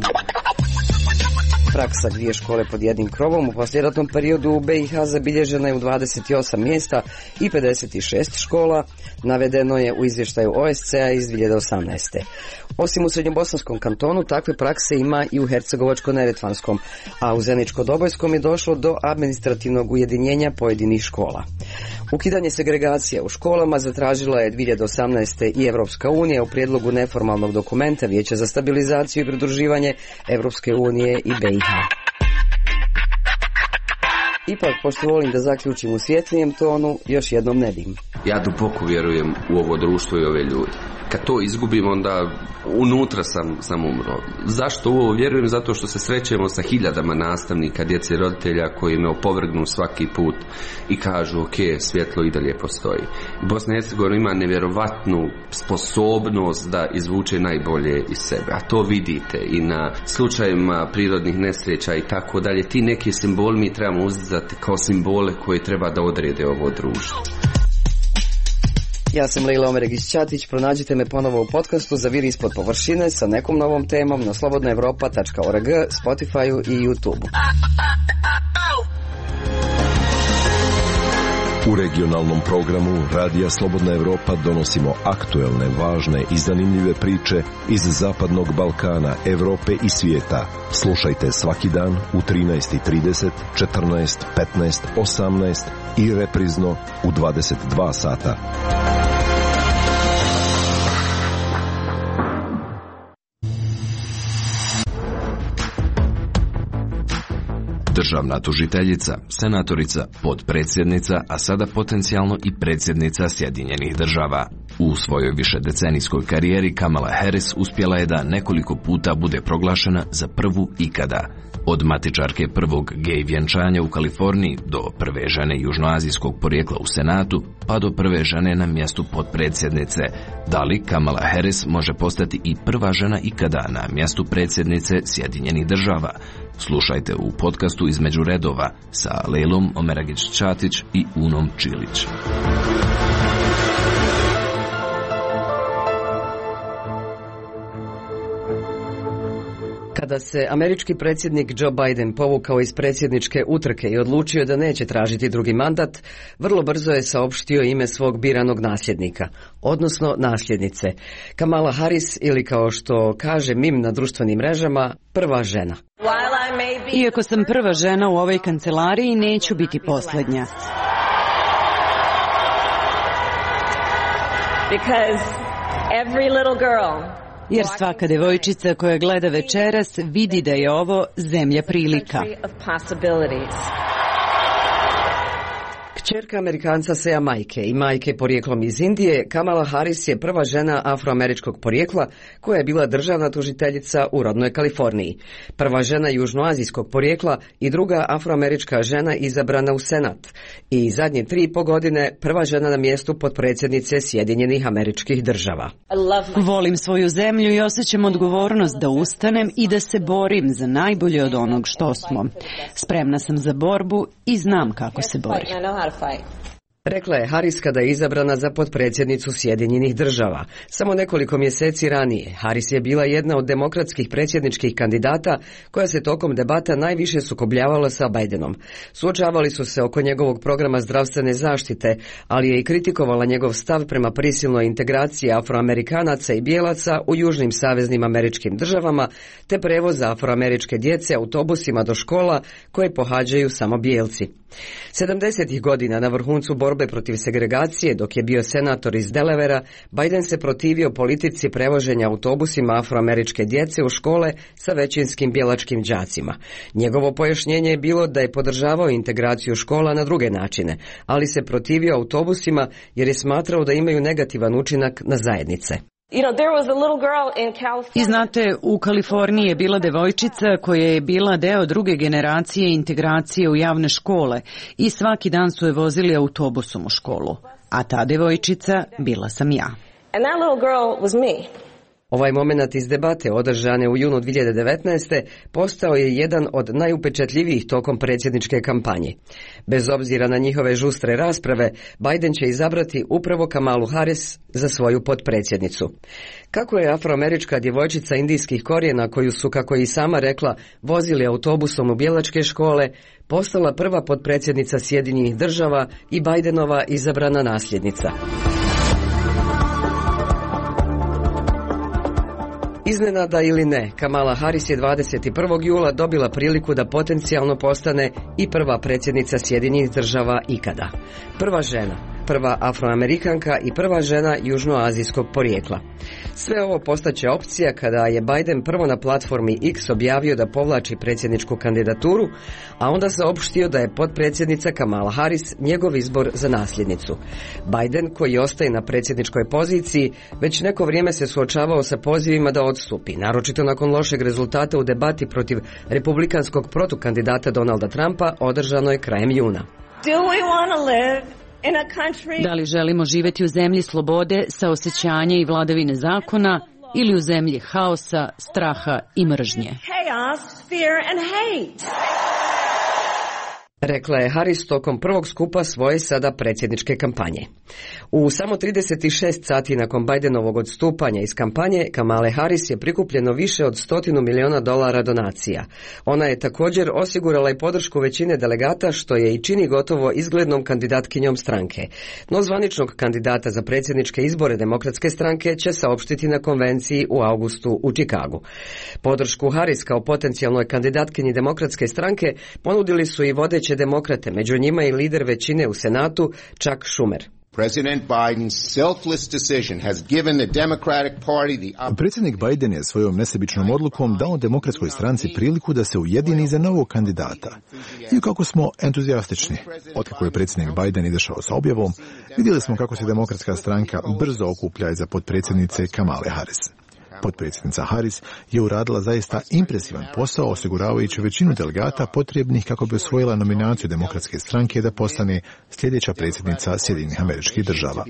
Speaker 14: Praksa dvije škole pod jednim krovom u poslijeratnom periodu u B i H zabilježena je u dvadeset osam mjesta i pedeset šest škola, navedeno je u izvještaju O S C A iz dvije hiljade osamnaeste. Osim u Srednjobosanskom kantonu, takve prakse ima i u Hercegovačko-neretvanskom, a u Zeničko-Dobojskom je došlo do administrativnog ujedinjenja pojedinih škola. Ukidanje segregacije u školama zatražila je dvije hiljade osamnaeste i Evropska unija u prijedlogu neformalnog dokumenta Vijeća za stabilizaciju i pridruživanje Evropske unije i B i H. Ipak, pošto volim da zaključim u svjetlijem tonu, još jednom ne dim.
Speaker 15: Ja duboko vjerujem u ovo društvo i ove ljude. Kad to izgubim, onda unutra sam, sam umro. Zašto u ovo vjerujem? Zato što se srećemo sa hiljadama nastavnika, djece i roditelja koji me opovrgnu svaki put i kažu ok, svjetlo i dalje postoji. Bosna i Hercegovina ima nevjerovatnu sposobnost da izvuče najbolje iz sebe. A to vidite i na slučajevima prirodnih nesreća i tako dalje. Ti neki simboli mi trebamo uzdizati kao simbole koje treba da odrede ovo društvo.
Speaker 14: Ja sam Lejla Omeregić-Ćatić, pronađite me ponovo u podcastu Zaviri ispod površine sa nekom novom temom na slobodna evropa tačka org, Spotify-u i YouTube-u.
Speaker 3: U regionalnom programu Radija Slobodna Evropa donosimo aktuelne, važne i zanimljive priče iz Zapadnog Balkana, Evrope i svijeta. Slušajte svaki dan u trinaest i trideset, četrnaest, petnaest, osamnaest i reprizno u dvadeset dva sata.
Speaker 2: Državna tužiteljica, senatorica, potpredsjednica, a sada potencijalno i predsjednica Sjedinjenih država. U svojoj višedecenijskoj karijeri Kamala Harris uspjela je da nekoliko puta bude proglašena za prvu ikada. Od matičarke prvog gej vjenčanja u Kaliforniji do prve žene južnoazijskog porijekla u Senatu, pa do prve žene na mjestu potpredsjednice. Da li Kamala Harris može postati i prva žena ikada na mjestu predsjednice Sjedinjenih država? Slušajte u podcastu Između redova sa Lejlom Omeragić-Čatić i Unom Čilić.
Speaker 14: Kada se američki predsjednik Joe Biden povukao iz predsjedničke utrke i odlučio da neće tražiti drugi mandat, vrlo brzo je saopštio ime svog biranog nasljednika, odnosno nasljednice, Kamala Harris, ili kao što kaže mim na društvenim mrežama, prva žena.
Speaker 4: Iako sam prva žena u ovoj kancelariji, neću biti posljednja.
Speaker 23: Because every little girl
Speaker 4: jer svaka devojčica koja gleda večeras vidi da je ovo zemlja prilika.
Speaker 14: Kćerka Amerikanca sa Jamajke i majke porijeklom iz Indije, Kamala Harris je prva žena afroameričkog porijekla koja je bila državna tužiteljica u rodnoj Kaliforniji. Prva žena južnoazijskog porijekla i druga afroamerička žena izabrana u Senat. I zadnje tri i po godine prva žena na mjestu potpredsjednice Sjedinjenih Američkih država.
Speaker 4: Volim svoju zemlju i osjećam odgovornost da ustanem i da se borim za najbolje od onog što smo. Spremna sam za borbu i znam kako se bori.
Speaker 14: Rekla je Harris kada je izabrana za potpredsjednicu Sjedinjenih država. Samo nekoliko mjeseci ranije Harris je bila jedna od demokratskih predsjedničkih kandidata koja se tokom debata najviše sukobljavala sa Bidenom. Suočavali su se oko njegovog programa zdravstvene zaštite, ali je i kritikovala njegov stav prema prisilnoj integraciji afroamerikanaca i bijelaca u južnim saveznim američkim državama, te prevoza afroameričke djece autobusima do škola koje pohađaju samo bijelci. sedamdesetih godina na vrhuncu borbe protiv segregacije, dok je bio senator iz Delawarea, Biden se protivio politici prevoženja autobusima afroameričke djece u škole sa većinskim bijelačkim đacima. Njegovo pojašnjenje je bilo da je podržavao integraciju škola na druge načine, ali se protivio autobusima jer je smatrao da imaju negativan učinak na zajednice.
Speaker 4: I znate, u Kaliforniji je bila devojčica koja je bila deo druge generacije integracije u javne škole i svaki dan su je vozili autobusom u školu. A ta devojčica bila sam ja.
Speaker 23: And that little girl was me.
Speaker 14: Ovaj moment iz debate održane u junu dvije hiljade devetnaeste. postao je jedan od najupečatljivijih tokom predsjedničke kampanje. Bez obzira na njihove žustre rasprave, Biden će izabrati upravo Kamalu Harris za svoju potpredsjednicu. Kako je afroamerička djevojčica indijskih korijena, koju su, kako je i sama rekla, vozili autobusom u bijelačke škole, postala prva potpredsjednica Sjedinjenih država i Bidenova izabrana nasljednica. Iznenada ili ne, Kamala Harris je dvadeset prvog jula dobila priliku da potencijalno postane i prva predsjednica Sjedinjenih država ikada. Prva žena, prva afroamerikanka i prva žena južnoazijskog porijekla. Sve ovo postaće opcija kada je Biden prvo na platformi X objavio da povlači predsjedničku kandidaturu, a onda saopštio da je potpredsjednica Kamala Harris njegov izbor za nasljednicu. Biden, koji ostaje na predsjedničkoj poziciji, već neko vrijeme se suočavao sa pozivima da odstupi, naročito nakon lošeg rezultata u debati protiv republikanskog protukandidata Donalda Trumpa održanoj krajem juna.
Speaker 23: Do we want to live in a country...
Speaker 4: Da li želimo živjeti u zemlji slobode, saosećanja i vladavine zakona, ili u zemlji haosa, straha i mržnje?
Speaker 23: Chaos, fear and hate.
Speaker 14: rekla je Harris tokom prvog skupa svoje sada predsjedničke kampanje. U samo trideset šest sati nakon Bidenovog odstupanja iz kampanje, Kamale Harris je prikupljeno više od stotinu miliona dolara donacija. Ona je također osigurala i podršku većine delegata, što je i čini gotovo izglednom kandidatkinjom stranke. No zvaničnog kandidata za predsjedničke izbore Demokratske stranke će saopštiti na konvenciji u augustu u Čikagu. Podršku Harris kao potencijalnoj kandidatkinji Demokratske stranke ponudili su i vodeće demokrate, među njima i lider većine u Senatu, Chuck Schumer.
Speaker 5: President Biden's selfless decision has given the Democratic Party the...
Speaker 7: Predsjednik Biden je svojom nesebičnom odlukom dao Demokratskoj stranci priliku da se ujedini za novog kandidata. I kako smo entuzijastični. Otkako je predsjednik Biden izašao sa objavom, vidjeli smo kako se Demokratska stranka brzo okuplja iza potpredsjednice Kamale Harris. Potpredsjednica Harris je uradila zaista impresivan posao osiguravajući većinu delegata potrebnih kako bi osvojila nominaciju Demokratske stranke da postane sljedeća predsjednica Sjedinjenih Američkih Država.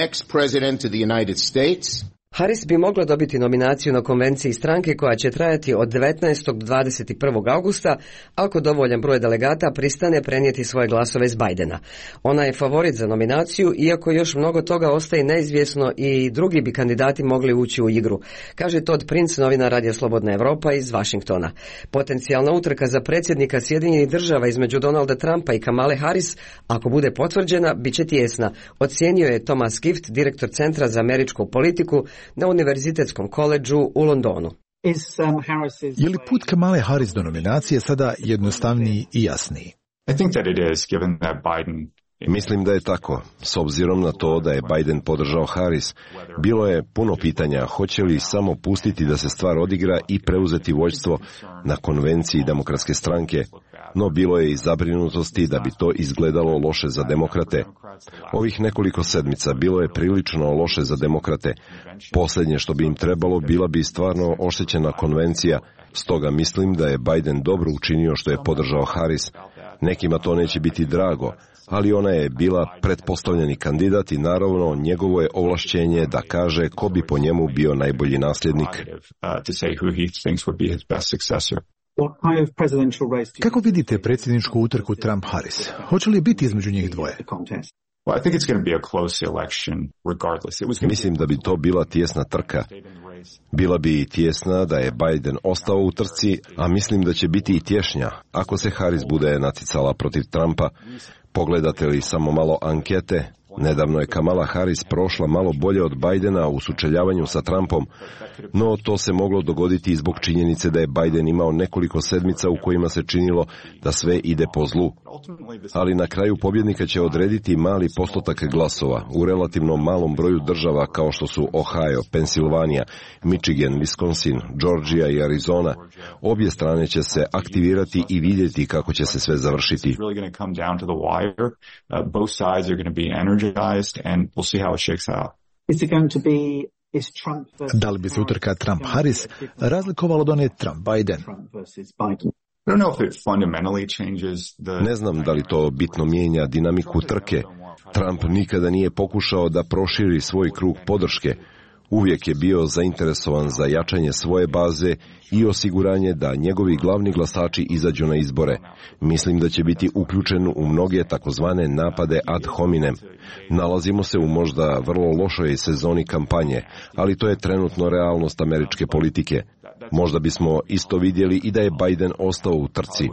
Speaker 14: Harris bi mogla dobiti nominaciju na konvenciji stranke koja će trajati od devetnaestog do dvadeset prvog augusta ako dovoljan broj delegata pristane prenijeti svoje glasove iz Bidena. Ona je favorit za nominaciju, iako još mnogo toga ostaje neizvjesno i drugi bi kandidati mogli ući u igru, kaže Todd Prince, novinar Radija Slobodna Evropa iz Vašingtona. Potencijalna utrka za predsjednika Sjedinjenih Država između Donalda Trumpa i Kamale Harris, ako bude potvrđena, bit će tijesna, ocijenio je Thomas Gift, direktor Centra za američku politiku na Univerzitetskom koledžu u Londonu.
Speaker 7: Je li put Kamale Harris do nominacije sada jednostavniji i jasniji?
Speaker 3: Mislim da je tako. S obzirom na to da je Biden podržao Harris, bilo je puno pitanja hoće li samo pustiti da se stvar odigra i preuzeti vođstvo na konvenciji Demokratske stranke, no bilo je i zabrinutosti da bi to izgledalo loše za demokrate. Ovih nekoliko sedmica bilo je prilično loše za demokrate. Posljednje što bi im trebalo bila bi stvarno oštećena konvencija, stoga mislim da je Biden dobro učinio što je podržao Harris. Nekima to neće biti drago, ali ona je bila pretpostavljeni kandidat i naravno njegovo je ovlašćenje da kaže ko bi po njemu bio najbolji nasljednik.
Speaker 7: Kako vidite predsjedničku utrku Trump-Harris? Hoće li biti između njih dvoje?
Speaker 3: Mislim da bi to bila tijesna trka. Bila bi tijesna da je Biden ostao u trci, a mislim da će biti i tješnja ako se Harris bude naticala protiv Trumpa. Pogledate li samo malo ankete, nedavno je Kamala Harris prošla malo bolje od Bidena u sučeljavanju sa Trumpom, no to se moglo dogoditi i zbog činjenice da je Biden imao nekoliko sedmica u kojima se činilo da sve ide po zlu. Ali na kraju pobjednika će odrediti mali postotak glasova u relativno malom broju država kao što su Ohio, Pensilvanija, Michigan, Wisconsin, Georgia i Arizona. Obje strane će se aktivirati i vidjeti kako će se sve završiti.
Speaker 7: Da li bi se utrka Trump-Harris razlikovala od one Trump-Biden?
Speaker 3: Ne znam da li to bitno mijenja dinamiku trke. Trump nikada nije pokušao da proširi svoj krug podrške. Uvijek je bio zainteresovan za jačanje svoje baze i osiguranje da njegovi glavni glasači izađu na izbore. Mislim da će biti uključen u mnoge takozvane napade ad hominem. Nalazimo se u možda vrlo lošoj sezoni kampanje, ali to je trenutno realnost američke politike. Možda bismo isto vidjeli i da je Biden ostao u trci.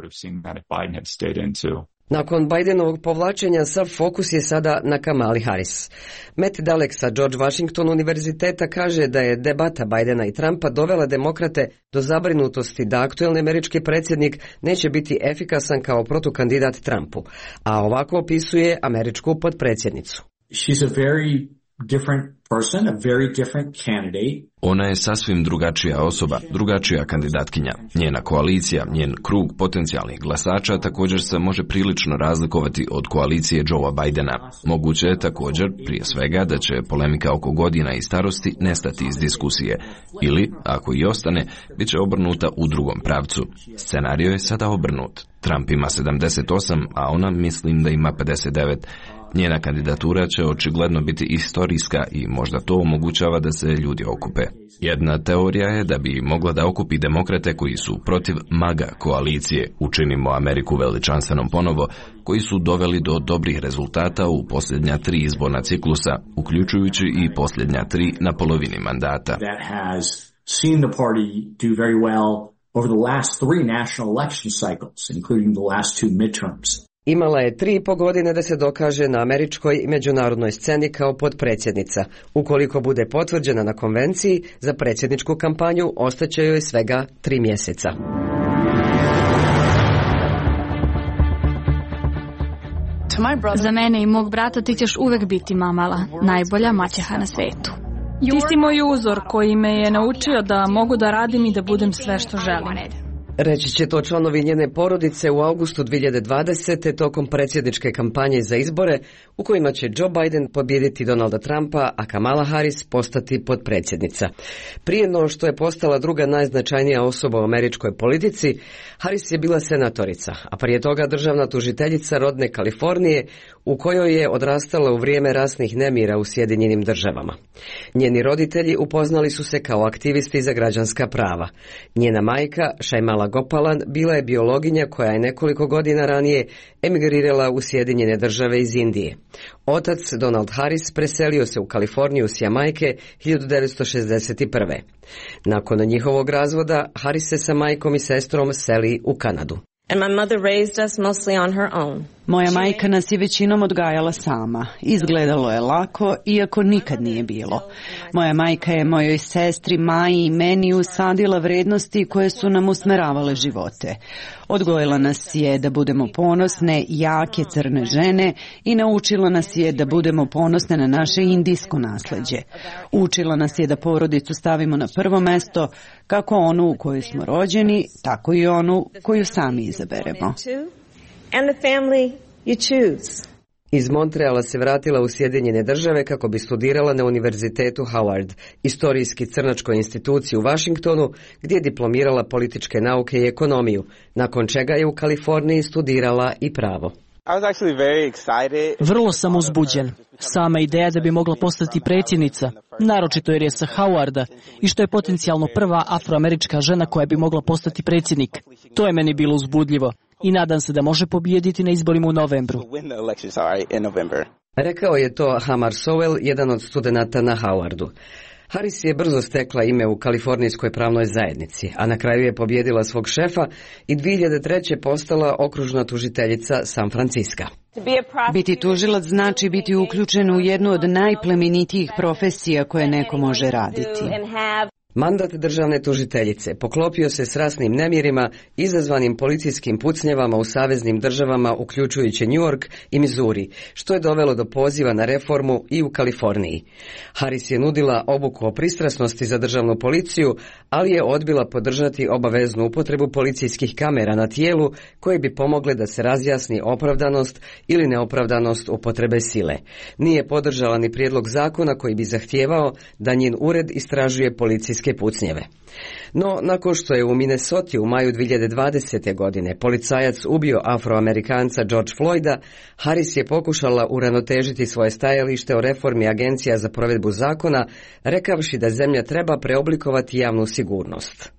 Speaker 14: Nakon Bidenovog povlačenja sav fokus je sada na Kamali Harris. Matt Dalek sa George Washington univerziteta kaže da je debata Bidena i Trumpa dovela demokrate do zabrinutosti da aktuelni američki predsjednik neće biti efikasan kao protukandidat Trumpu, a ovako opisuje američku potpredsjednicu.
Speaker 8: She's a very different person, a very different candidate.
Speaker 2: Ona je sasvim drugačija osoba, drugačija kandidatkinja. Njena koalicija, njen krug potencijalnih glasača također se može prilično razlikovati od koalicije Joea Bidena. Moguće je također, prije svega, da će polemika oko godina i starosti nestati iz diskusije. Ili, ako i ostane, bit će obrnuta u drugom pravcu. Scenario je sada obrnut. Trump ima sedamdeset osam, a ona mislim da ima pedeset devet. Njena kandidatura će očigledno biti istorijska i možda to omogućava da se ljudi okupe. Jedna teorija je da bi mogla da okupi demokrate koji su protiv MAGA koalicije, Učinimo Ameriku veličanstvenom ponovo, koji su doveli do dobrih rezultata u posljednja tri izborna ciklusa, uključujući i posljednja tri na polovini mandata.
Speaker 8: Seen the party do very well over the last three national election cycles, including the last two midterms.
Speaker 14: Imala je tri i po godine da se dokaže na američkoj i međunarodnoj sceni kao potpredsjednica. Ukoliko bude potvrđena na konvenciji, za predsjedničku kampanju ostaće joj svega tri mjeseca.
Speaker 9: Za mene i mog brata ti ćeš uvek biti mamala, najbolja maćeha na svetu.
Speaker 10: Ti si moj uzor koji me je naučio da mogu da radim i da budem sve što želim.
Speaker 14: Reći će to članovi njene porodice u avgustu dvije hiljade dvadesete tokom predsjedničke kampanje za izbore u kojima će Joe Biden pobijediti Donalda Trumpa, a Kamala Harris postati potpredsjednica. Prije no što je postala druga najznačajnija osoba u američkoj politici, Harris je bila senatorica, a prije toga državna tužiteljica rodne Kalifornije u kojoj je odrastala u vrijeme rasnih nemira u Sjedinjenim državama. Njeni roditelji upoznali su se kao aktivisti za građanska prava. Njena majka, Shaimala Gopalan, bila je biologinja koja je nekoliko godina ranije emigrirala u Sjedinjene države iz Indije. Otac, Donald Harris, preselio se u Kaliforniju s Jamajke hiljadu devetsto šezdeset prve. Nakon njihovog razvoda, Harris se sa majkom i sestrom seli u Kanadu.
Speaker 23: And my mother raised us mostly on her own.
Speaker 4: Moja majka nas je većinom odgajala sama. Izgledalo je lako, iako nikad nije bilo. Moja majka je mojoj sestri, Maji i meni usadila vrednosti koje su nam usmeravale živote. Odgojila nas je da budemo ponosne, jake crne žene i naučila nas je da budemo ponosne na naše indijsko nasleđe. Učila nas je da porodicu stavimo na prvo mesto, kako onu u kojoj smo rođeni, tako i onu koju sami izaberemo.
Speaker 23: And the family you choose.
Speaker 14: Iz Montreala se vratila u Sjedinjene države kako bi studirala na Univerzitetu Howard, istorijski crnačkoj instituciji u Washingtonu, gdje je diplomirala političke nauke i ekonomiju, nakon čega je u Kaliforniji studirala i pravo.
Speaker 11: Vrlo sam uzbuđen. Sama ideja da bi mogla postati predsjednica, naročito jer je sa Howarda i što je potencijalno prva afroamerička žena koja bi mogla postati predsjednik. To je meni bilo uzbudljivo i nadam se da može pobijediti na izborima u novembru.
Speaker 14: Rekao je to Hamar Sowell, jedan od studenata na Howardu. Harris je brzo stekla ime u kalifornijskoj pravnoj zajednici, a na kraju je pobijedila svog šefa i dvije hiljade treće postala okružna tužiteljica San Franciska.
Speaker 4: Biti tužilac znači biti uključen u jednu od najplemenitijih profesija koje neko može raditi.
Speaker 14: Mandat državne tužiteljice poklopio se s rasnim nemirima izazvanim policijskim pucnjavama u saveznim državama uključujući New York i Missouri, što je dovelo do poziva na reformu i u Kaliforniji. Harris je nudila obuku o pristrasnosti za državnu policiju, ali je odbila podržati obaveznu upotrebu policijskih kamera na tijelu koje bi pomogle da se razjasni opravdanost ili neopravdanost upotrebe sile. Nije podržala ni prijedlog zakona koji bi zahtijevao da njen ured istražuje policijske pucnjeve. No, nakon što je u Minnesoti u maju dvije hiljade dvadesete. godine policajac ubio Afroamerikanca George Floyda, Harris je pokušala uravnotežiti svoje stajalište o reformi agencija za provedbu zakona, rekavši da zemlja treba preoblikovati javnu sigurnost.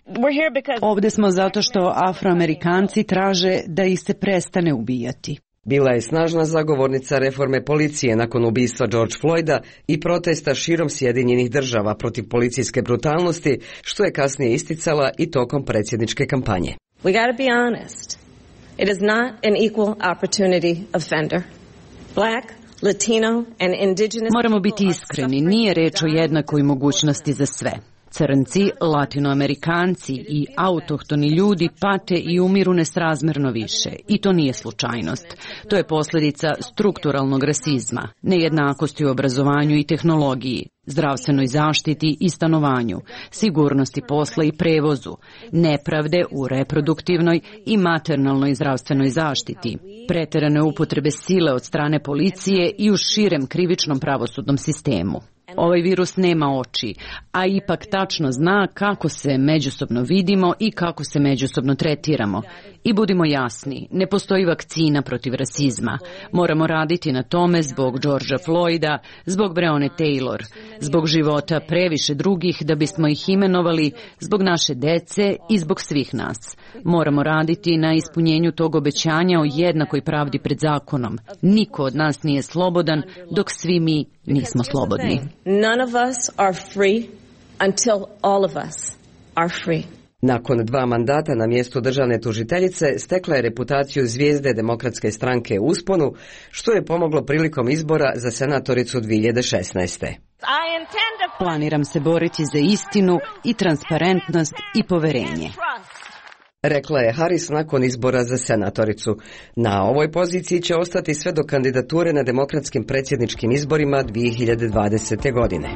Speaker 4: Ovdje smo zato što Afroamerikanci traže da ih se prestane ubijati.
Speaker 14: Bila je snažna zagovornica reforme policije nakon ubistva George Floyda i protesta širom Sjedinjenih država protiv policijske brutalnosti, što je kasnije isticala i tokom predsjedničke kampanje.
Speaker 23: We got to be honest. It is not an equal opportunity offender. Black, Latino and indigenous.
Speaker 4: Moramo biti iskreni, nije reč o jednakoj mogućnosti za sve. Crnci, latinoamerikanci i autohtoni ljudi pate i umiru nesrazmjerno više. I to nije slučajnost. To je posljedica strukturalnog rasizma, nejednakosti u obrazovanju i tehnologiji, zdravstvenoj zaštiti i stanovanju, sigurnosti posla i prevozu, nepravde u reproduktivnoj i maternalnoj zdravstvenoj zaštiti, pretjerane upotrebe sile od strane policije i u širem krivičnom pravosudnom sistemu. Ovaj virus nema oči, a ipak tačno zna kako se međusobno vidimo i kako se međusobno tretiramo. I budimo jasni, ne postoji vakcina protiv rasizma. Moramo raditi na tome zbog Georgea Floyda, zbog Breonna Taylor, zbog života previše drugih da bismo ih imenovali, zbog naše dece i zbog svih nas. Moramo raditi na ispunjenju tog obećanja o jednakoj pravdi pred zakonom. Niko od nas nije slobodan dok svi mi nismo slobodni.
Speaker 23: None of us are free until all of us are free.
Speaker 14: Nakon dva mandata na mjestu državne tužiteljice stekla je reputaciju zvijezde Demokratske stranke u usponu, što je pomoglo prilikom izbora za senatoricu dvije hiljade šesnaeste.
Speaker 4: Planiram se boriti za istinu i transparentnost i poverenje.
Speaker 14: Rekla je Harris nakon izbora za senatoricu. Na ovoj poziciji će ostati sve do kandidature na demokratskim predsjedničkim izborima dvije hiljade dvadesete. godine.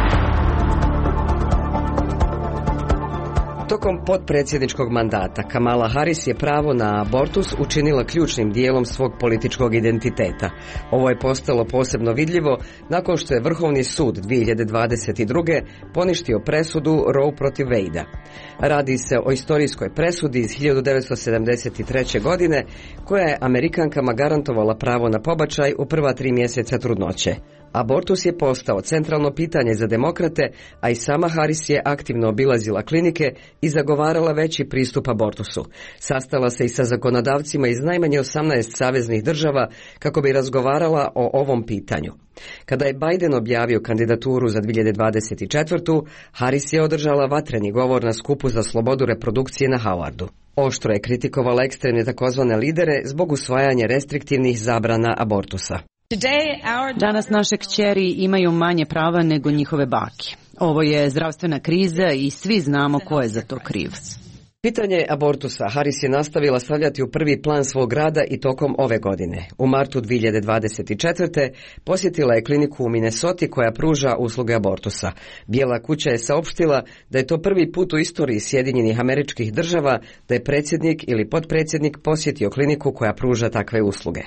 Speaker 14: Tokom potpredsjedničkog mandata Kamala Harris je pravo na abortus učinila ključnim dijelom svog političkog identiteta. Ovo je postalo posebno vidljivo nakon što je Vrhovni sud dvije hiljade dvadeset druge poništio presudu Roe protiv Wade-a. Radi se o istorijskoj presudi iz hiljadu devetsto sedamdeset treće. godine koja je Amerikankama garantovala pravo na pobačaj u prva tri mjeseca trudnoće. Abortus je postao centralno pitanje za demokrate, a i sama Harris je aktivno obilazila klinike i zagovarala veći pristup abortusu. Sastala se i sa zakonodavcima iz najmanje osamnaest saveznih država kako bi razgovarala o ovom pitanju. Kada je Biden objavio kandidaturu za dvije hiljade dvadeset četvrtu. Harris je održala vatreni govor na skupu za slobodu reprodukcije na Howardu. Oštro je kritikovala ekstremne takozvane lidere zbog usvajanja restriktivnih zabrana abortusa.
Speaker 4: Danas naše kćeri imaju manje prava nego njihove bake. Ovo je zdravstvena kriza i svi znamo ko je za to kriv.
Speaker 14: Pitanje abortusa Harris je nastavila stavljati u prvi plan svog rada i tokom ove godine. U martu dvije hiljade dvadeset četvrte. posjetila je kliniku u Minnesoti koja pruža usluge abortusa. Bijela kuća je saopštila da je to prvi put u istoriji Sjedinjenih Američkih Država da je predsjednik ili potpredsjednik posjetio kliniku koja pruža takve usluge.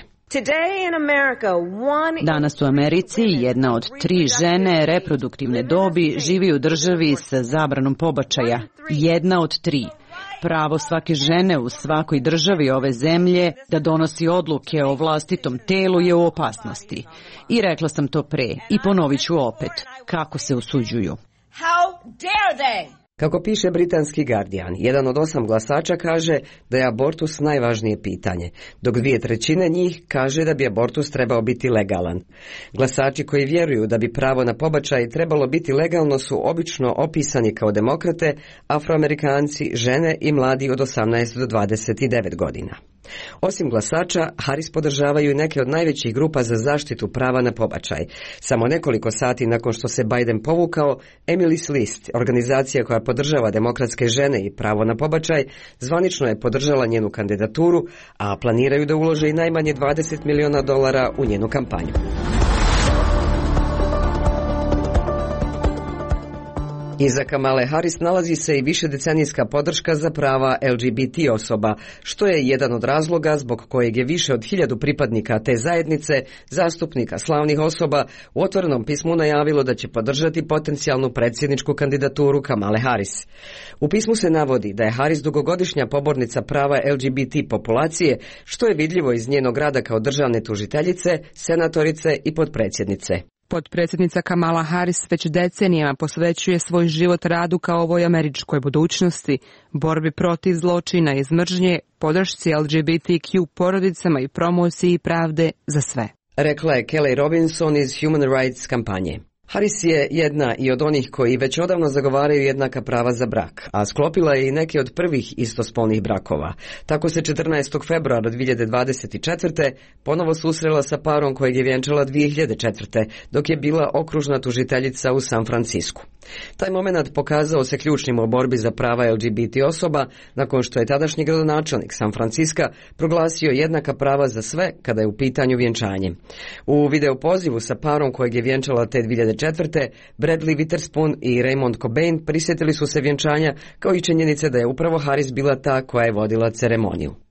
Speaker 4: Danas u Americi jedna od tri žene reproduktivne dobi živi u državi sa zabranom pobačaja. Jedna od tri. Pravo svake žene u svakoj državi ove zemlje da donosi odluke o vlastitom telu je u opasnosti. I rekla sam to pre i ponovit ću opet. Kako se usuđuju?
Speaker 14: Kako piše britanski Guardian, jedan od osam glasača kaže da je abortus najvažnije pitanje, dok dvije trećine njih kaže da bi abortus trebao biti legalan. Glasači koji vjeruju da bi pravo na pobačaj trebalo biti legalno su obično opisani kao demokrate, Afroamerikanci, žene i mladi od osamnaest do dvadeset devet godina. Osim glasača, Harris podržavaju i neke od najvećih grupa za zaštitu prava na pobačaj. Samo nekoliko sati nakon što se Biden povukao, Emily's List, organizacija koja podržava demokratske žene i pravo na pobačaj, zvanično je podržala njenu kandidaturu, a planiraju da ulože i najmanje dvadeset miliona dolara u njenu kampanju. Iza Kamale Harris nalazi se i višedecenijska podrška za prava L G B T osoba, što je jedan od razloga zbog kojeg je više od hiljadu pripadnika te zajednice, zastupnika slavnih osoba, u otvorenom pismu najavilo da će podržati potencijalnu predsjedničku kandidaturu Kamale Harris. U pismu se navodi da je Harris dugogodišnja pobornica prava L G B T populacije, što je vidljivo iz njenog rada kao državne tužiteljice, senatorice i potpredsjednice.
Speaker 1: Potpredsjednica Kamala Harris već decenijama posvećuje svoj život radu kao ovoj američkoj budućnosti, borbi protiv zločina i mržnje, podršci L G B T Q porodicama i promociji pravde za sve.
Speaker 14: Rekla je Kelly Robinson iz Human Rights kampanje. Harris je jedna i od onih koji već odavno zagovaraju jednaka prava za brak, a sklopila je i neke od prvih istospolnih brakova. Tako se četrnaestog februara dvije hiljade dvadeset četvrte. ponovo susrela sa parom kojeg je vjenčala dvije hiljade četvrte. dok je bila okružna tužiteljica u San Francisku. Taj moment pokazao se ključnim u borbi za prava L G B T osoba, nakon što je tadašnji gradonačelnik San Francisca proglasio jednaka prava za sve kada je u pitanju vjenčanje. U video pozivu sa parom kojeg je vjenčala te dvije hiljade četvrte. Bradley Witherspoon i Raymond Cobain prisjetili su se vjenčanja, kao i činjenice da je upravo Harris bila ta koja je vodila ceremoniju.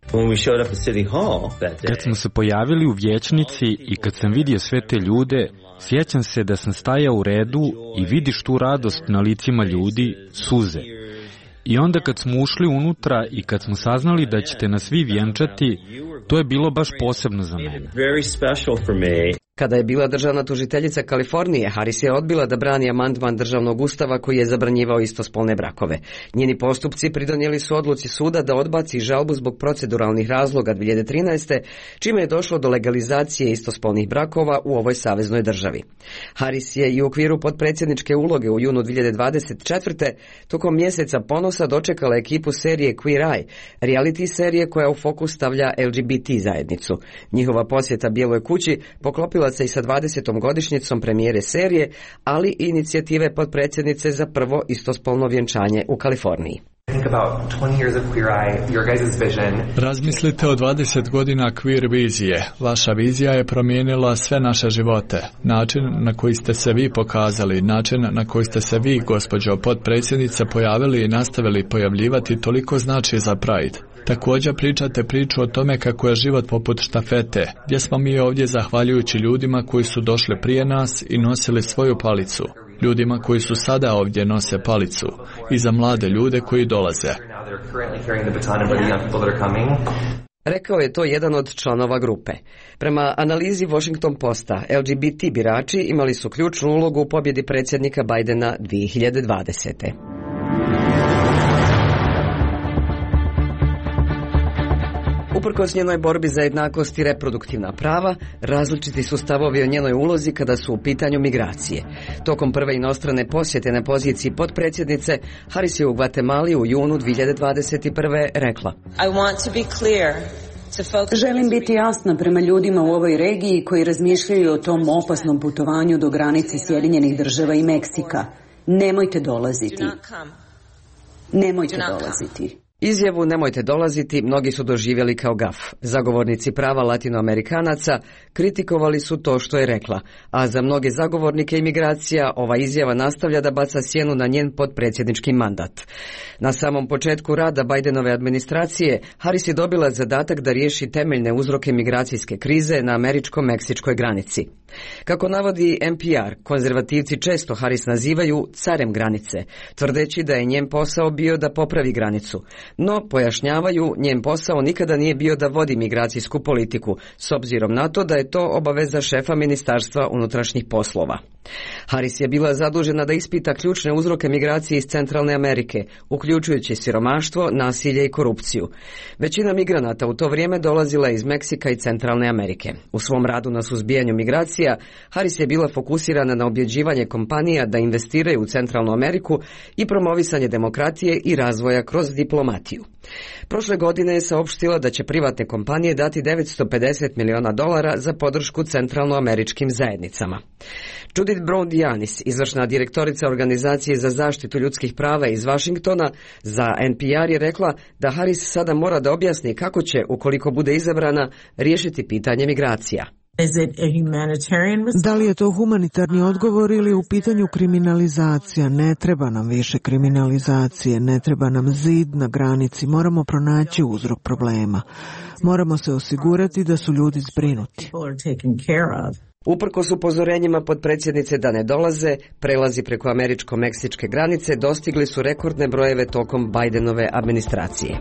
Speaker 6: Kad smo se pojavili u vijećnici i kad sam vidio sve te ljude, sjećam se da sam stajao u redu i vidiš tu radost na licima ljudi, suze. I onda kad smo ušli unutra i kad smo saznali da ćete nas svi vjenčati, to je bilo baš posebno za mene.
Speaker 14: Kada je bila državna tužiteljica Kalifornije, Harris je odbila da brani amandman državnog ustava koji je zabranjivao istospolne brakove. Njeni postupci pridonijeli su odluci suda da odbaci žalbu zbog proceduralnih razloga dvije hiljade trinaeste. čime je došlo do legalizacije istospolnih brakova u ovoj saveznoj državi. Harris je i u okviru potpredsjedničke uloge u junu dvije hiljade dvadeset četvrte. tokom mjeseca ponosa dočekala ekipu serije Queer Eye, reality serije koja u fokus stavlja L G B T zajednicu. Njihova posjeta Bijeloj kući poklopila se i sa dvadesetom godišnjicom premijere serije, ali i inicijative potpredsjednice za prvo istospolno vjenčanje u Kaliforniji.
Speaker 12: Razmislite o dvadeset godina queer vizije. Vaša vizija je promijenila sve naše živote. Način na koji ste se vi pokazali, način na koji ste se vi, gospođo potpredsjednice, pojavili i nastavili pojavljivati toliko znači za Pride. Također pričate priču o tome kako je život poput štafete, gdje smo mi ovdje zahvaljujući ljudima koji su došli prije nas i nosili svoju palicu. Ljudima koji su sada ovdje nose palicu i za mlade ljude koji dolaze.
Speaker 14: Rekao je to jedan od članova grupe. Prema analizi Washington Posta, L G B T birači imali su ključnu ulogu u pobjedi predsjednika Bidena dvije hiljade dvadesete. Uprkos njenoj borbi za jednakost i reproduktivna prava, različiti su stavovi o njenoj ulozi kada su u pitanju migracije. Tokom prve inostrane posjete na poziciji potpredsjednice, Harris je u Gvatemali u junu dvije hiljade dvadeset prve rekla:
Speaker 4: Želim biti jasna prema ljudima u ovoj regiji koji razmišljaju o tom opasnom putovanju do granice Sjedinjenih država i Meksika. Nemojte dolaziti. Nemojte dolaziti.
Speaker 14: Izjavu "nemojte dolaziti" mnogi su doživjeli kao gaf. Zagovornici prava latinoamerikanaca kritikovali su to što je rekla, a za mnoge zagovornike imigracija ova izjava nastavlja da baca sjenu na njen potpredsjednički mandat. Na samom početku rada Bidenove administracije, Harris je dobila zadatak da riješi temeljne uzroke migracijske krize na američko-meksičkoj granici. Kako navodi N P R, konzervativci često Harris nazivaju carem granice, tvrdeći da je njen posao bio da popravi granicu. No, pojašnjavaju, njen posao nikada nije bio da vodi migracijsku politiku, s obzirom na to da je to obaveza šefa Ministarstva unutrašnjih poslova. Harris je bila zadužena da ispita ključne uzroke migracije iz Centralne Amerike, uključujući siromaštvo, nasilje i korupciju. Većina migranata u to vrijeme dolazila iz Meksika i Centralne Amerike. U svom radu na suzbijanju migracija, Harris je bila fokusirana na objeđivanje kompanija da investiraju u Centralnu Ameriku i promovisanje demokratije i razvoja kroz diplomatiju. Prošle godine je saopštila da će privatne kompanije dati devetsto pedeset miliona dolara za podršku centralnoameričkim zajednicama. Judith Brown-Dianis, izvršna direktorica Organizacije za zaštitu ljudskih prava iz Washingtona, za N P R je rekla da Harris sada mora da objasni kako će, ukoliko bude izabrana, riješiti pitanje migracija.
Speaker 13: Da li je to humanitarni odgovor ili u pitanju kriminalizacija? Ne treba nam više kriminalizacije, ne treba nam zid na granici, moramo pronaći uzrok problema. Moramo se osigurati da su ljudi zbrinuti.
Speaker 14: Uprkos upozorenjima potpredsjednice da ne dolaze, prelazi preko američko-meksičke granice dostigli su rekordne brojeve tokom Bidenove administracije.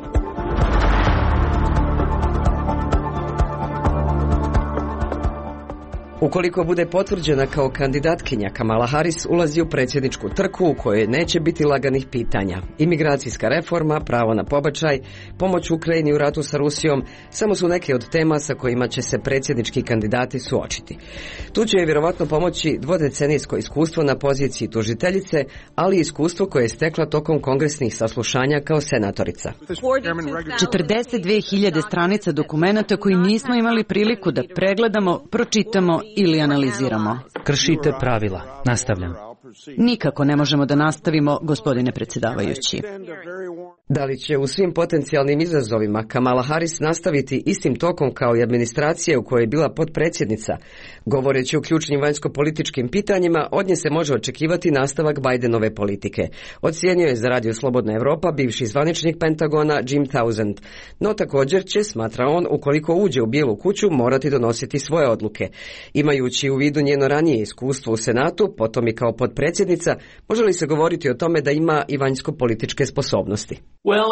Speaker 14: Ukoliko bude potvrđena kao kandidatkinja, Kamala Harris ulazi u predsjedničku trku u kojoj neće biti laganih pitanja. Imigracijska reforma, pravo na pobačaj, pomoć Ukrajini u ratu sa Rusijom samo su neke od tema sa kojima će se predsjednički kandidati suočiti. Tu će je vjerovatno pomoći dvodecenijsko iskustvo na poziciji tužiteljice, ali i iskustvo koje je stekla tokom kongresnih saslušanja kao senatorica.
Speaker 4: četrdeset dve hiljade stranica dokumenata koji nismo imali priliku da pregledamo, pročitamo ili analiziramo.
Speaker 24: Kršite pravila. Nastavljam.
Speaker 4: Nikako ne možemo da nastavimo, gospodine predsjedavajući.
Speaker 14: Da li će u svim potencijalnim izazovima Kamala Harris nastaviti istim tokom kao i administracija u kojoj je bila potpredsjednica? Govoreći o ključnim vanjsko-političkim pitanjima, od nje se može očekivati nastavak Bidenove politike. Ocijenio je za Radio Slobodna Evropa bivši zvaničnik Pentagona Jim Townsend. No također će, smatra on, ukoliko uđe u Bijelu kuću, morati donositi svoje odluke. Imajući u vidu njeno ranije iskustvo u Senatu, potom i kao potpredsjednica, može li se govoriti o tome da ima i vanjsko-političke sposobnosti?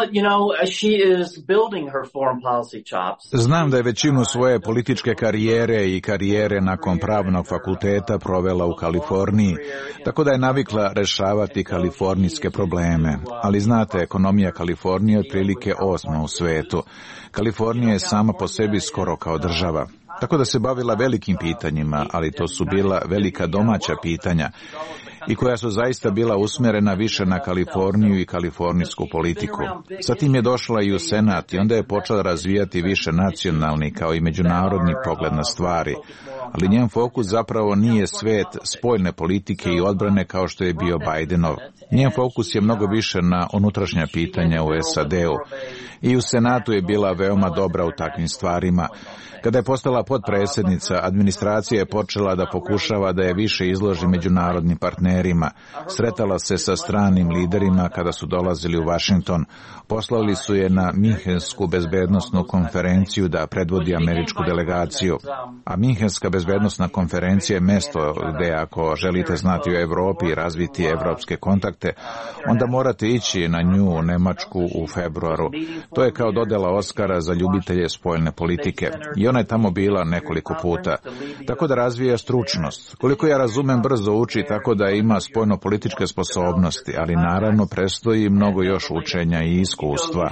Speaker 18: Znam da je većinu svoje političke karijere i karijere nakon pravnog fakulteta provela u Kaliforniji, tako da je navikla rešavati kalifornijske probleme. Ali znate, ekonomija Kalifornije je otprilike osma u svetu. Kalifornija je sama po sebi skoro kao država. Tako da se bavila velikim pitanjima, ali to su bila velika domaća pitanja i koja su zaista bila usmjerena više na Kaliforniju i kalifornijsku politiku. Zatim je došla i u Senat i onda je počela razvijati više nacionalni kao i međunarodni pogled na stvari. Ali njen fokus zapravo nije svet spoljne politike i odbrane kao što je bio Bidenov. Njen fokus je mnogo više na unutrašnja pitanja u S A D-u. I u Senatu je bila veoma dobra u takvim stvarima. Kada je postala potpredsjednica, administracija je počela da pokušava da je više izloži međunarodnim partnerima. Sretala se sa stranim liderima kada su dolazili u Washington. Poslali su je na Minhensku bezbednosnu konferenciju da predvodi američku delegaciju. A Minhenska bezbednosna konferencija je mesto gde ako želite znati o Evropi i razviti evropske kontakte, onda morate ići na nju u Nemačku u februaru. To je kao dodela Oskara za ljubitelje spoljne politike. I ona je tamo bila nekoliko puta. Tako da razvija stručnost. Koliko ja razumem, brzo uči tako da ima spoljno-političke sposobnosti, ali naravno prestoji mnogo još učenja i iskustva.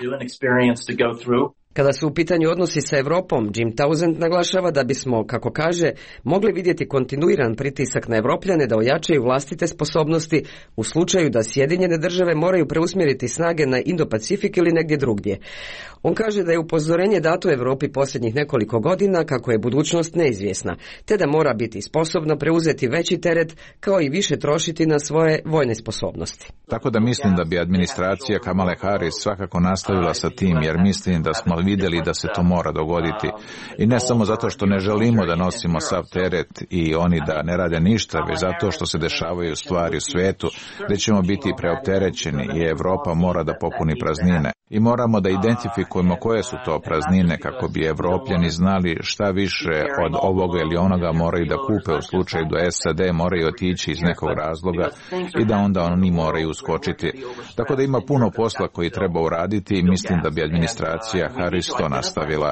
Speaker 14: Kada su u pitanju odnosi sa Evropom, Jim Townsend naglašava da bismo, kako kaže, mogli vidjeti kontinuiran pritisak na Evropljane da ojačaju vlastite sposobnosti u slučaju da Sjedinjene države moraju preusmjeriti snage na Indo-Pacifik ili negdje drugdje. On kaže da je upozorenje dato Evropi posljednjih nekoliko godina kako je budućnost neizvjesna, te da mora biti sposobna preuzeti veći teret kao i više trošiti na svoje vojne sposobnosti.
Speaker 18: Tako da mislim da bi administracija Kamale Harris svakako nastavila sa tim, jer mislim da smo vidjeli da se to mora dogoditi. I ne samo zato što ne želimo da nosimo sav teret i oni da ne rade ništa, već zato što se dešavaju stvari u svetu gdje ćemo biti preopterećeni i Evropa mora da popuni praznine. I moramo da identifikujemo koje su to praznine kako bi Evropljani znali šta više od ovoga ili onoga moraju da kupe u slučaju da S A D moraju otići iz nekog razloga i da onda oni moraju uskočiti. Tako da ima puno posla koji treba uraditi i mislim da bi administracija Harris to nastavila.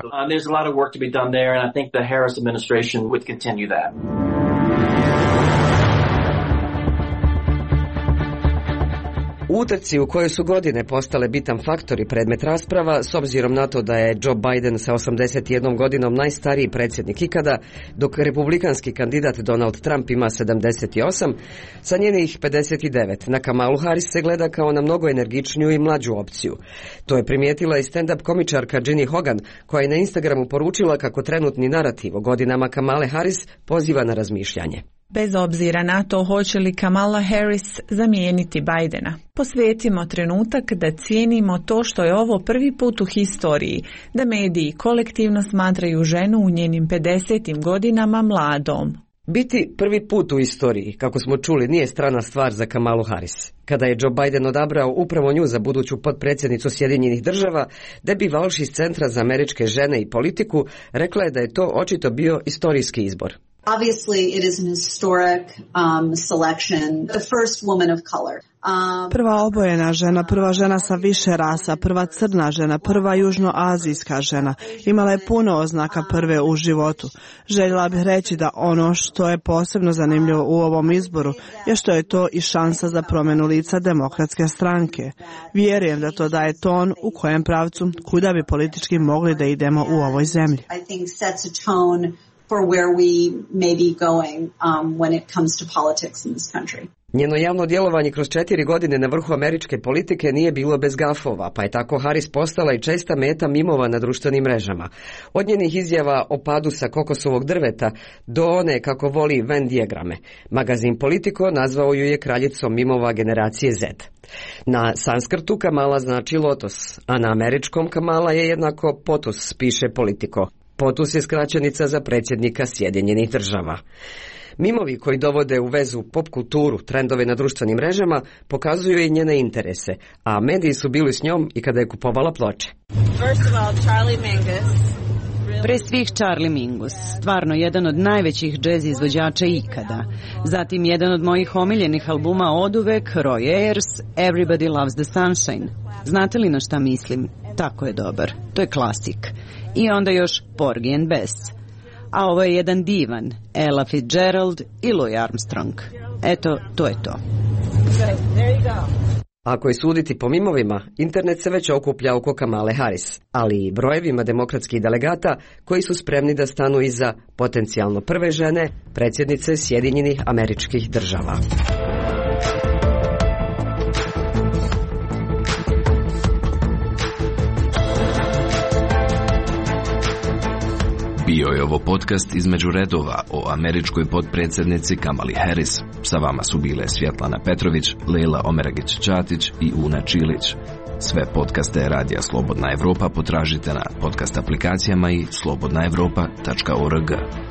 Speaker 14: U utrci u kojoj su godine postale bitan faktor i predmet rasprava, s obzirom na to da je Joe Biden sa osamdeset jednom godinom najstariji predsjednik ikada, dok republikanski kandidat Donald Trump ima sedamdeset osam, sa njenih pedeset devet na Kamalu Harris se gleda kao na mnogo energičniju i mlađu opciju. To je primijetila i stand-up komičarka Ginny Hogan, koja je na Instagramu poručila kako trenutni narativ o godinama Kamale Harris poziva na razmišljanje.
Speaker 19: Bez obzira na to hoće li Kamala Harris zamijeniti Bidena, posvetimo trenutak da cijenimo to što je ovo prvi put u historiji, da mediji kolektivno smatraju ženu u njenim pedesetim godinama mladom.
Speaker 14: Biti prvi put u istoriji, kako smo čuli, nije strana stvar za Kamalu Harris. Kada je Joe Biden odabrao upravo nju za buduću potpredsjednicu Sjedinjenih država, Debbie Walsh iz Centra za američke žene i politiku rekla je da je to očito bio istorijski izbor.
Speaker 20: Obviously, it is an historic um, selection, the first woman of color. Um,
Speaker 24: prva obojena žena, prva žena sa više rasa, prva crna žena, prva južnoazijska žena. Imala je puno oznaka prve u životu. Željela bih reći da ono što je posebno zanimljivo u ovom izboru je što je to i šansa za promjenu lica demokratske stranke. Vjerujem da to daje ton u kojem pravcu kuda bi politički mogli da idemo u ovoj zemlji.
Speaker 20: I think sets a tone for where we may be going um, when it comes to politics in this country.
Speaker 14: Njeno javno djelovanje kroz četiri godine na vrhu američke politike nije bilo bez gafova, pa je tako Harris postala i česta meta mimova na društvenim mrežama. Od njenih izjava o padu sa kokosovog drveta do one kako voli Venn dijagrame. Magazin Politico nazvao ju je kraljicom mimova generacije Z. Na sanskrtu Kamala znači lotos, a na američkom Kamala je jednako potus, piše Politico. Potus je skraćenica za predsjednika Sjedinjenih država. Mimovi koji dovode u vezu pop kulturu, trendove na društvenim mrežama, pokazuju i njene interese, a mediji su bili s njom i kada je kupovala ploče.
Speaker 4: Pre svih Charlie Mingus, stvarno jedan od najvećih džez izvođača ikada. Zatim jedan od mojih omiljenih albuma oduvek, Roy Ayers, Everybody Loves the Sunshine. Znate li na šta mislim? Tako je dobar. To je klasik. I onda još Porgy and Bess. A ovo je jedan divan, Ella Fitzgerald i Louis Armstrong. Eto, to je to.
Speaker 14: Ako je suditi po mimovima, internet se već okuplja oko Kamale Harris, ali i brojevima demokratskih delegata koji su spremni da stanu iza potencijalno prve žene, predsjednice Sjedinjenih Američkih Država.
Speaker 2: Bio je ovo podcast između redova o američkoj potpredsjednici Kamali Harris. Sa vama su bile Svjetlana Petrović, Lejla Omeragić-Ćatić i Una Čilić. Sve podcaste Radija Slobodna Evropa potražite na podcast aplikacijama i slobodna evropa tačka org.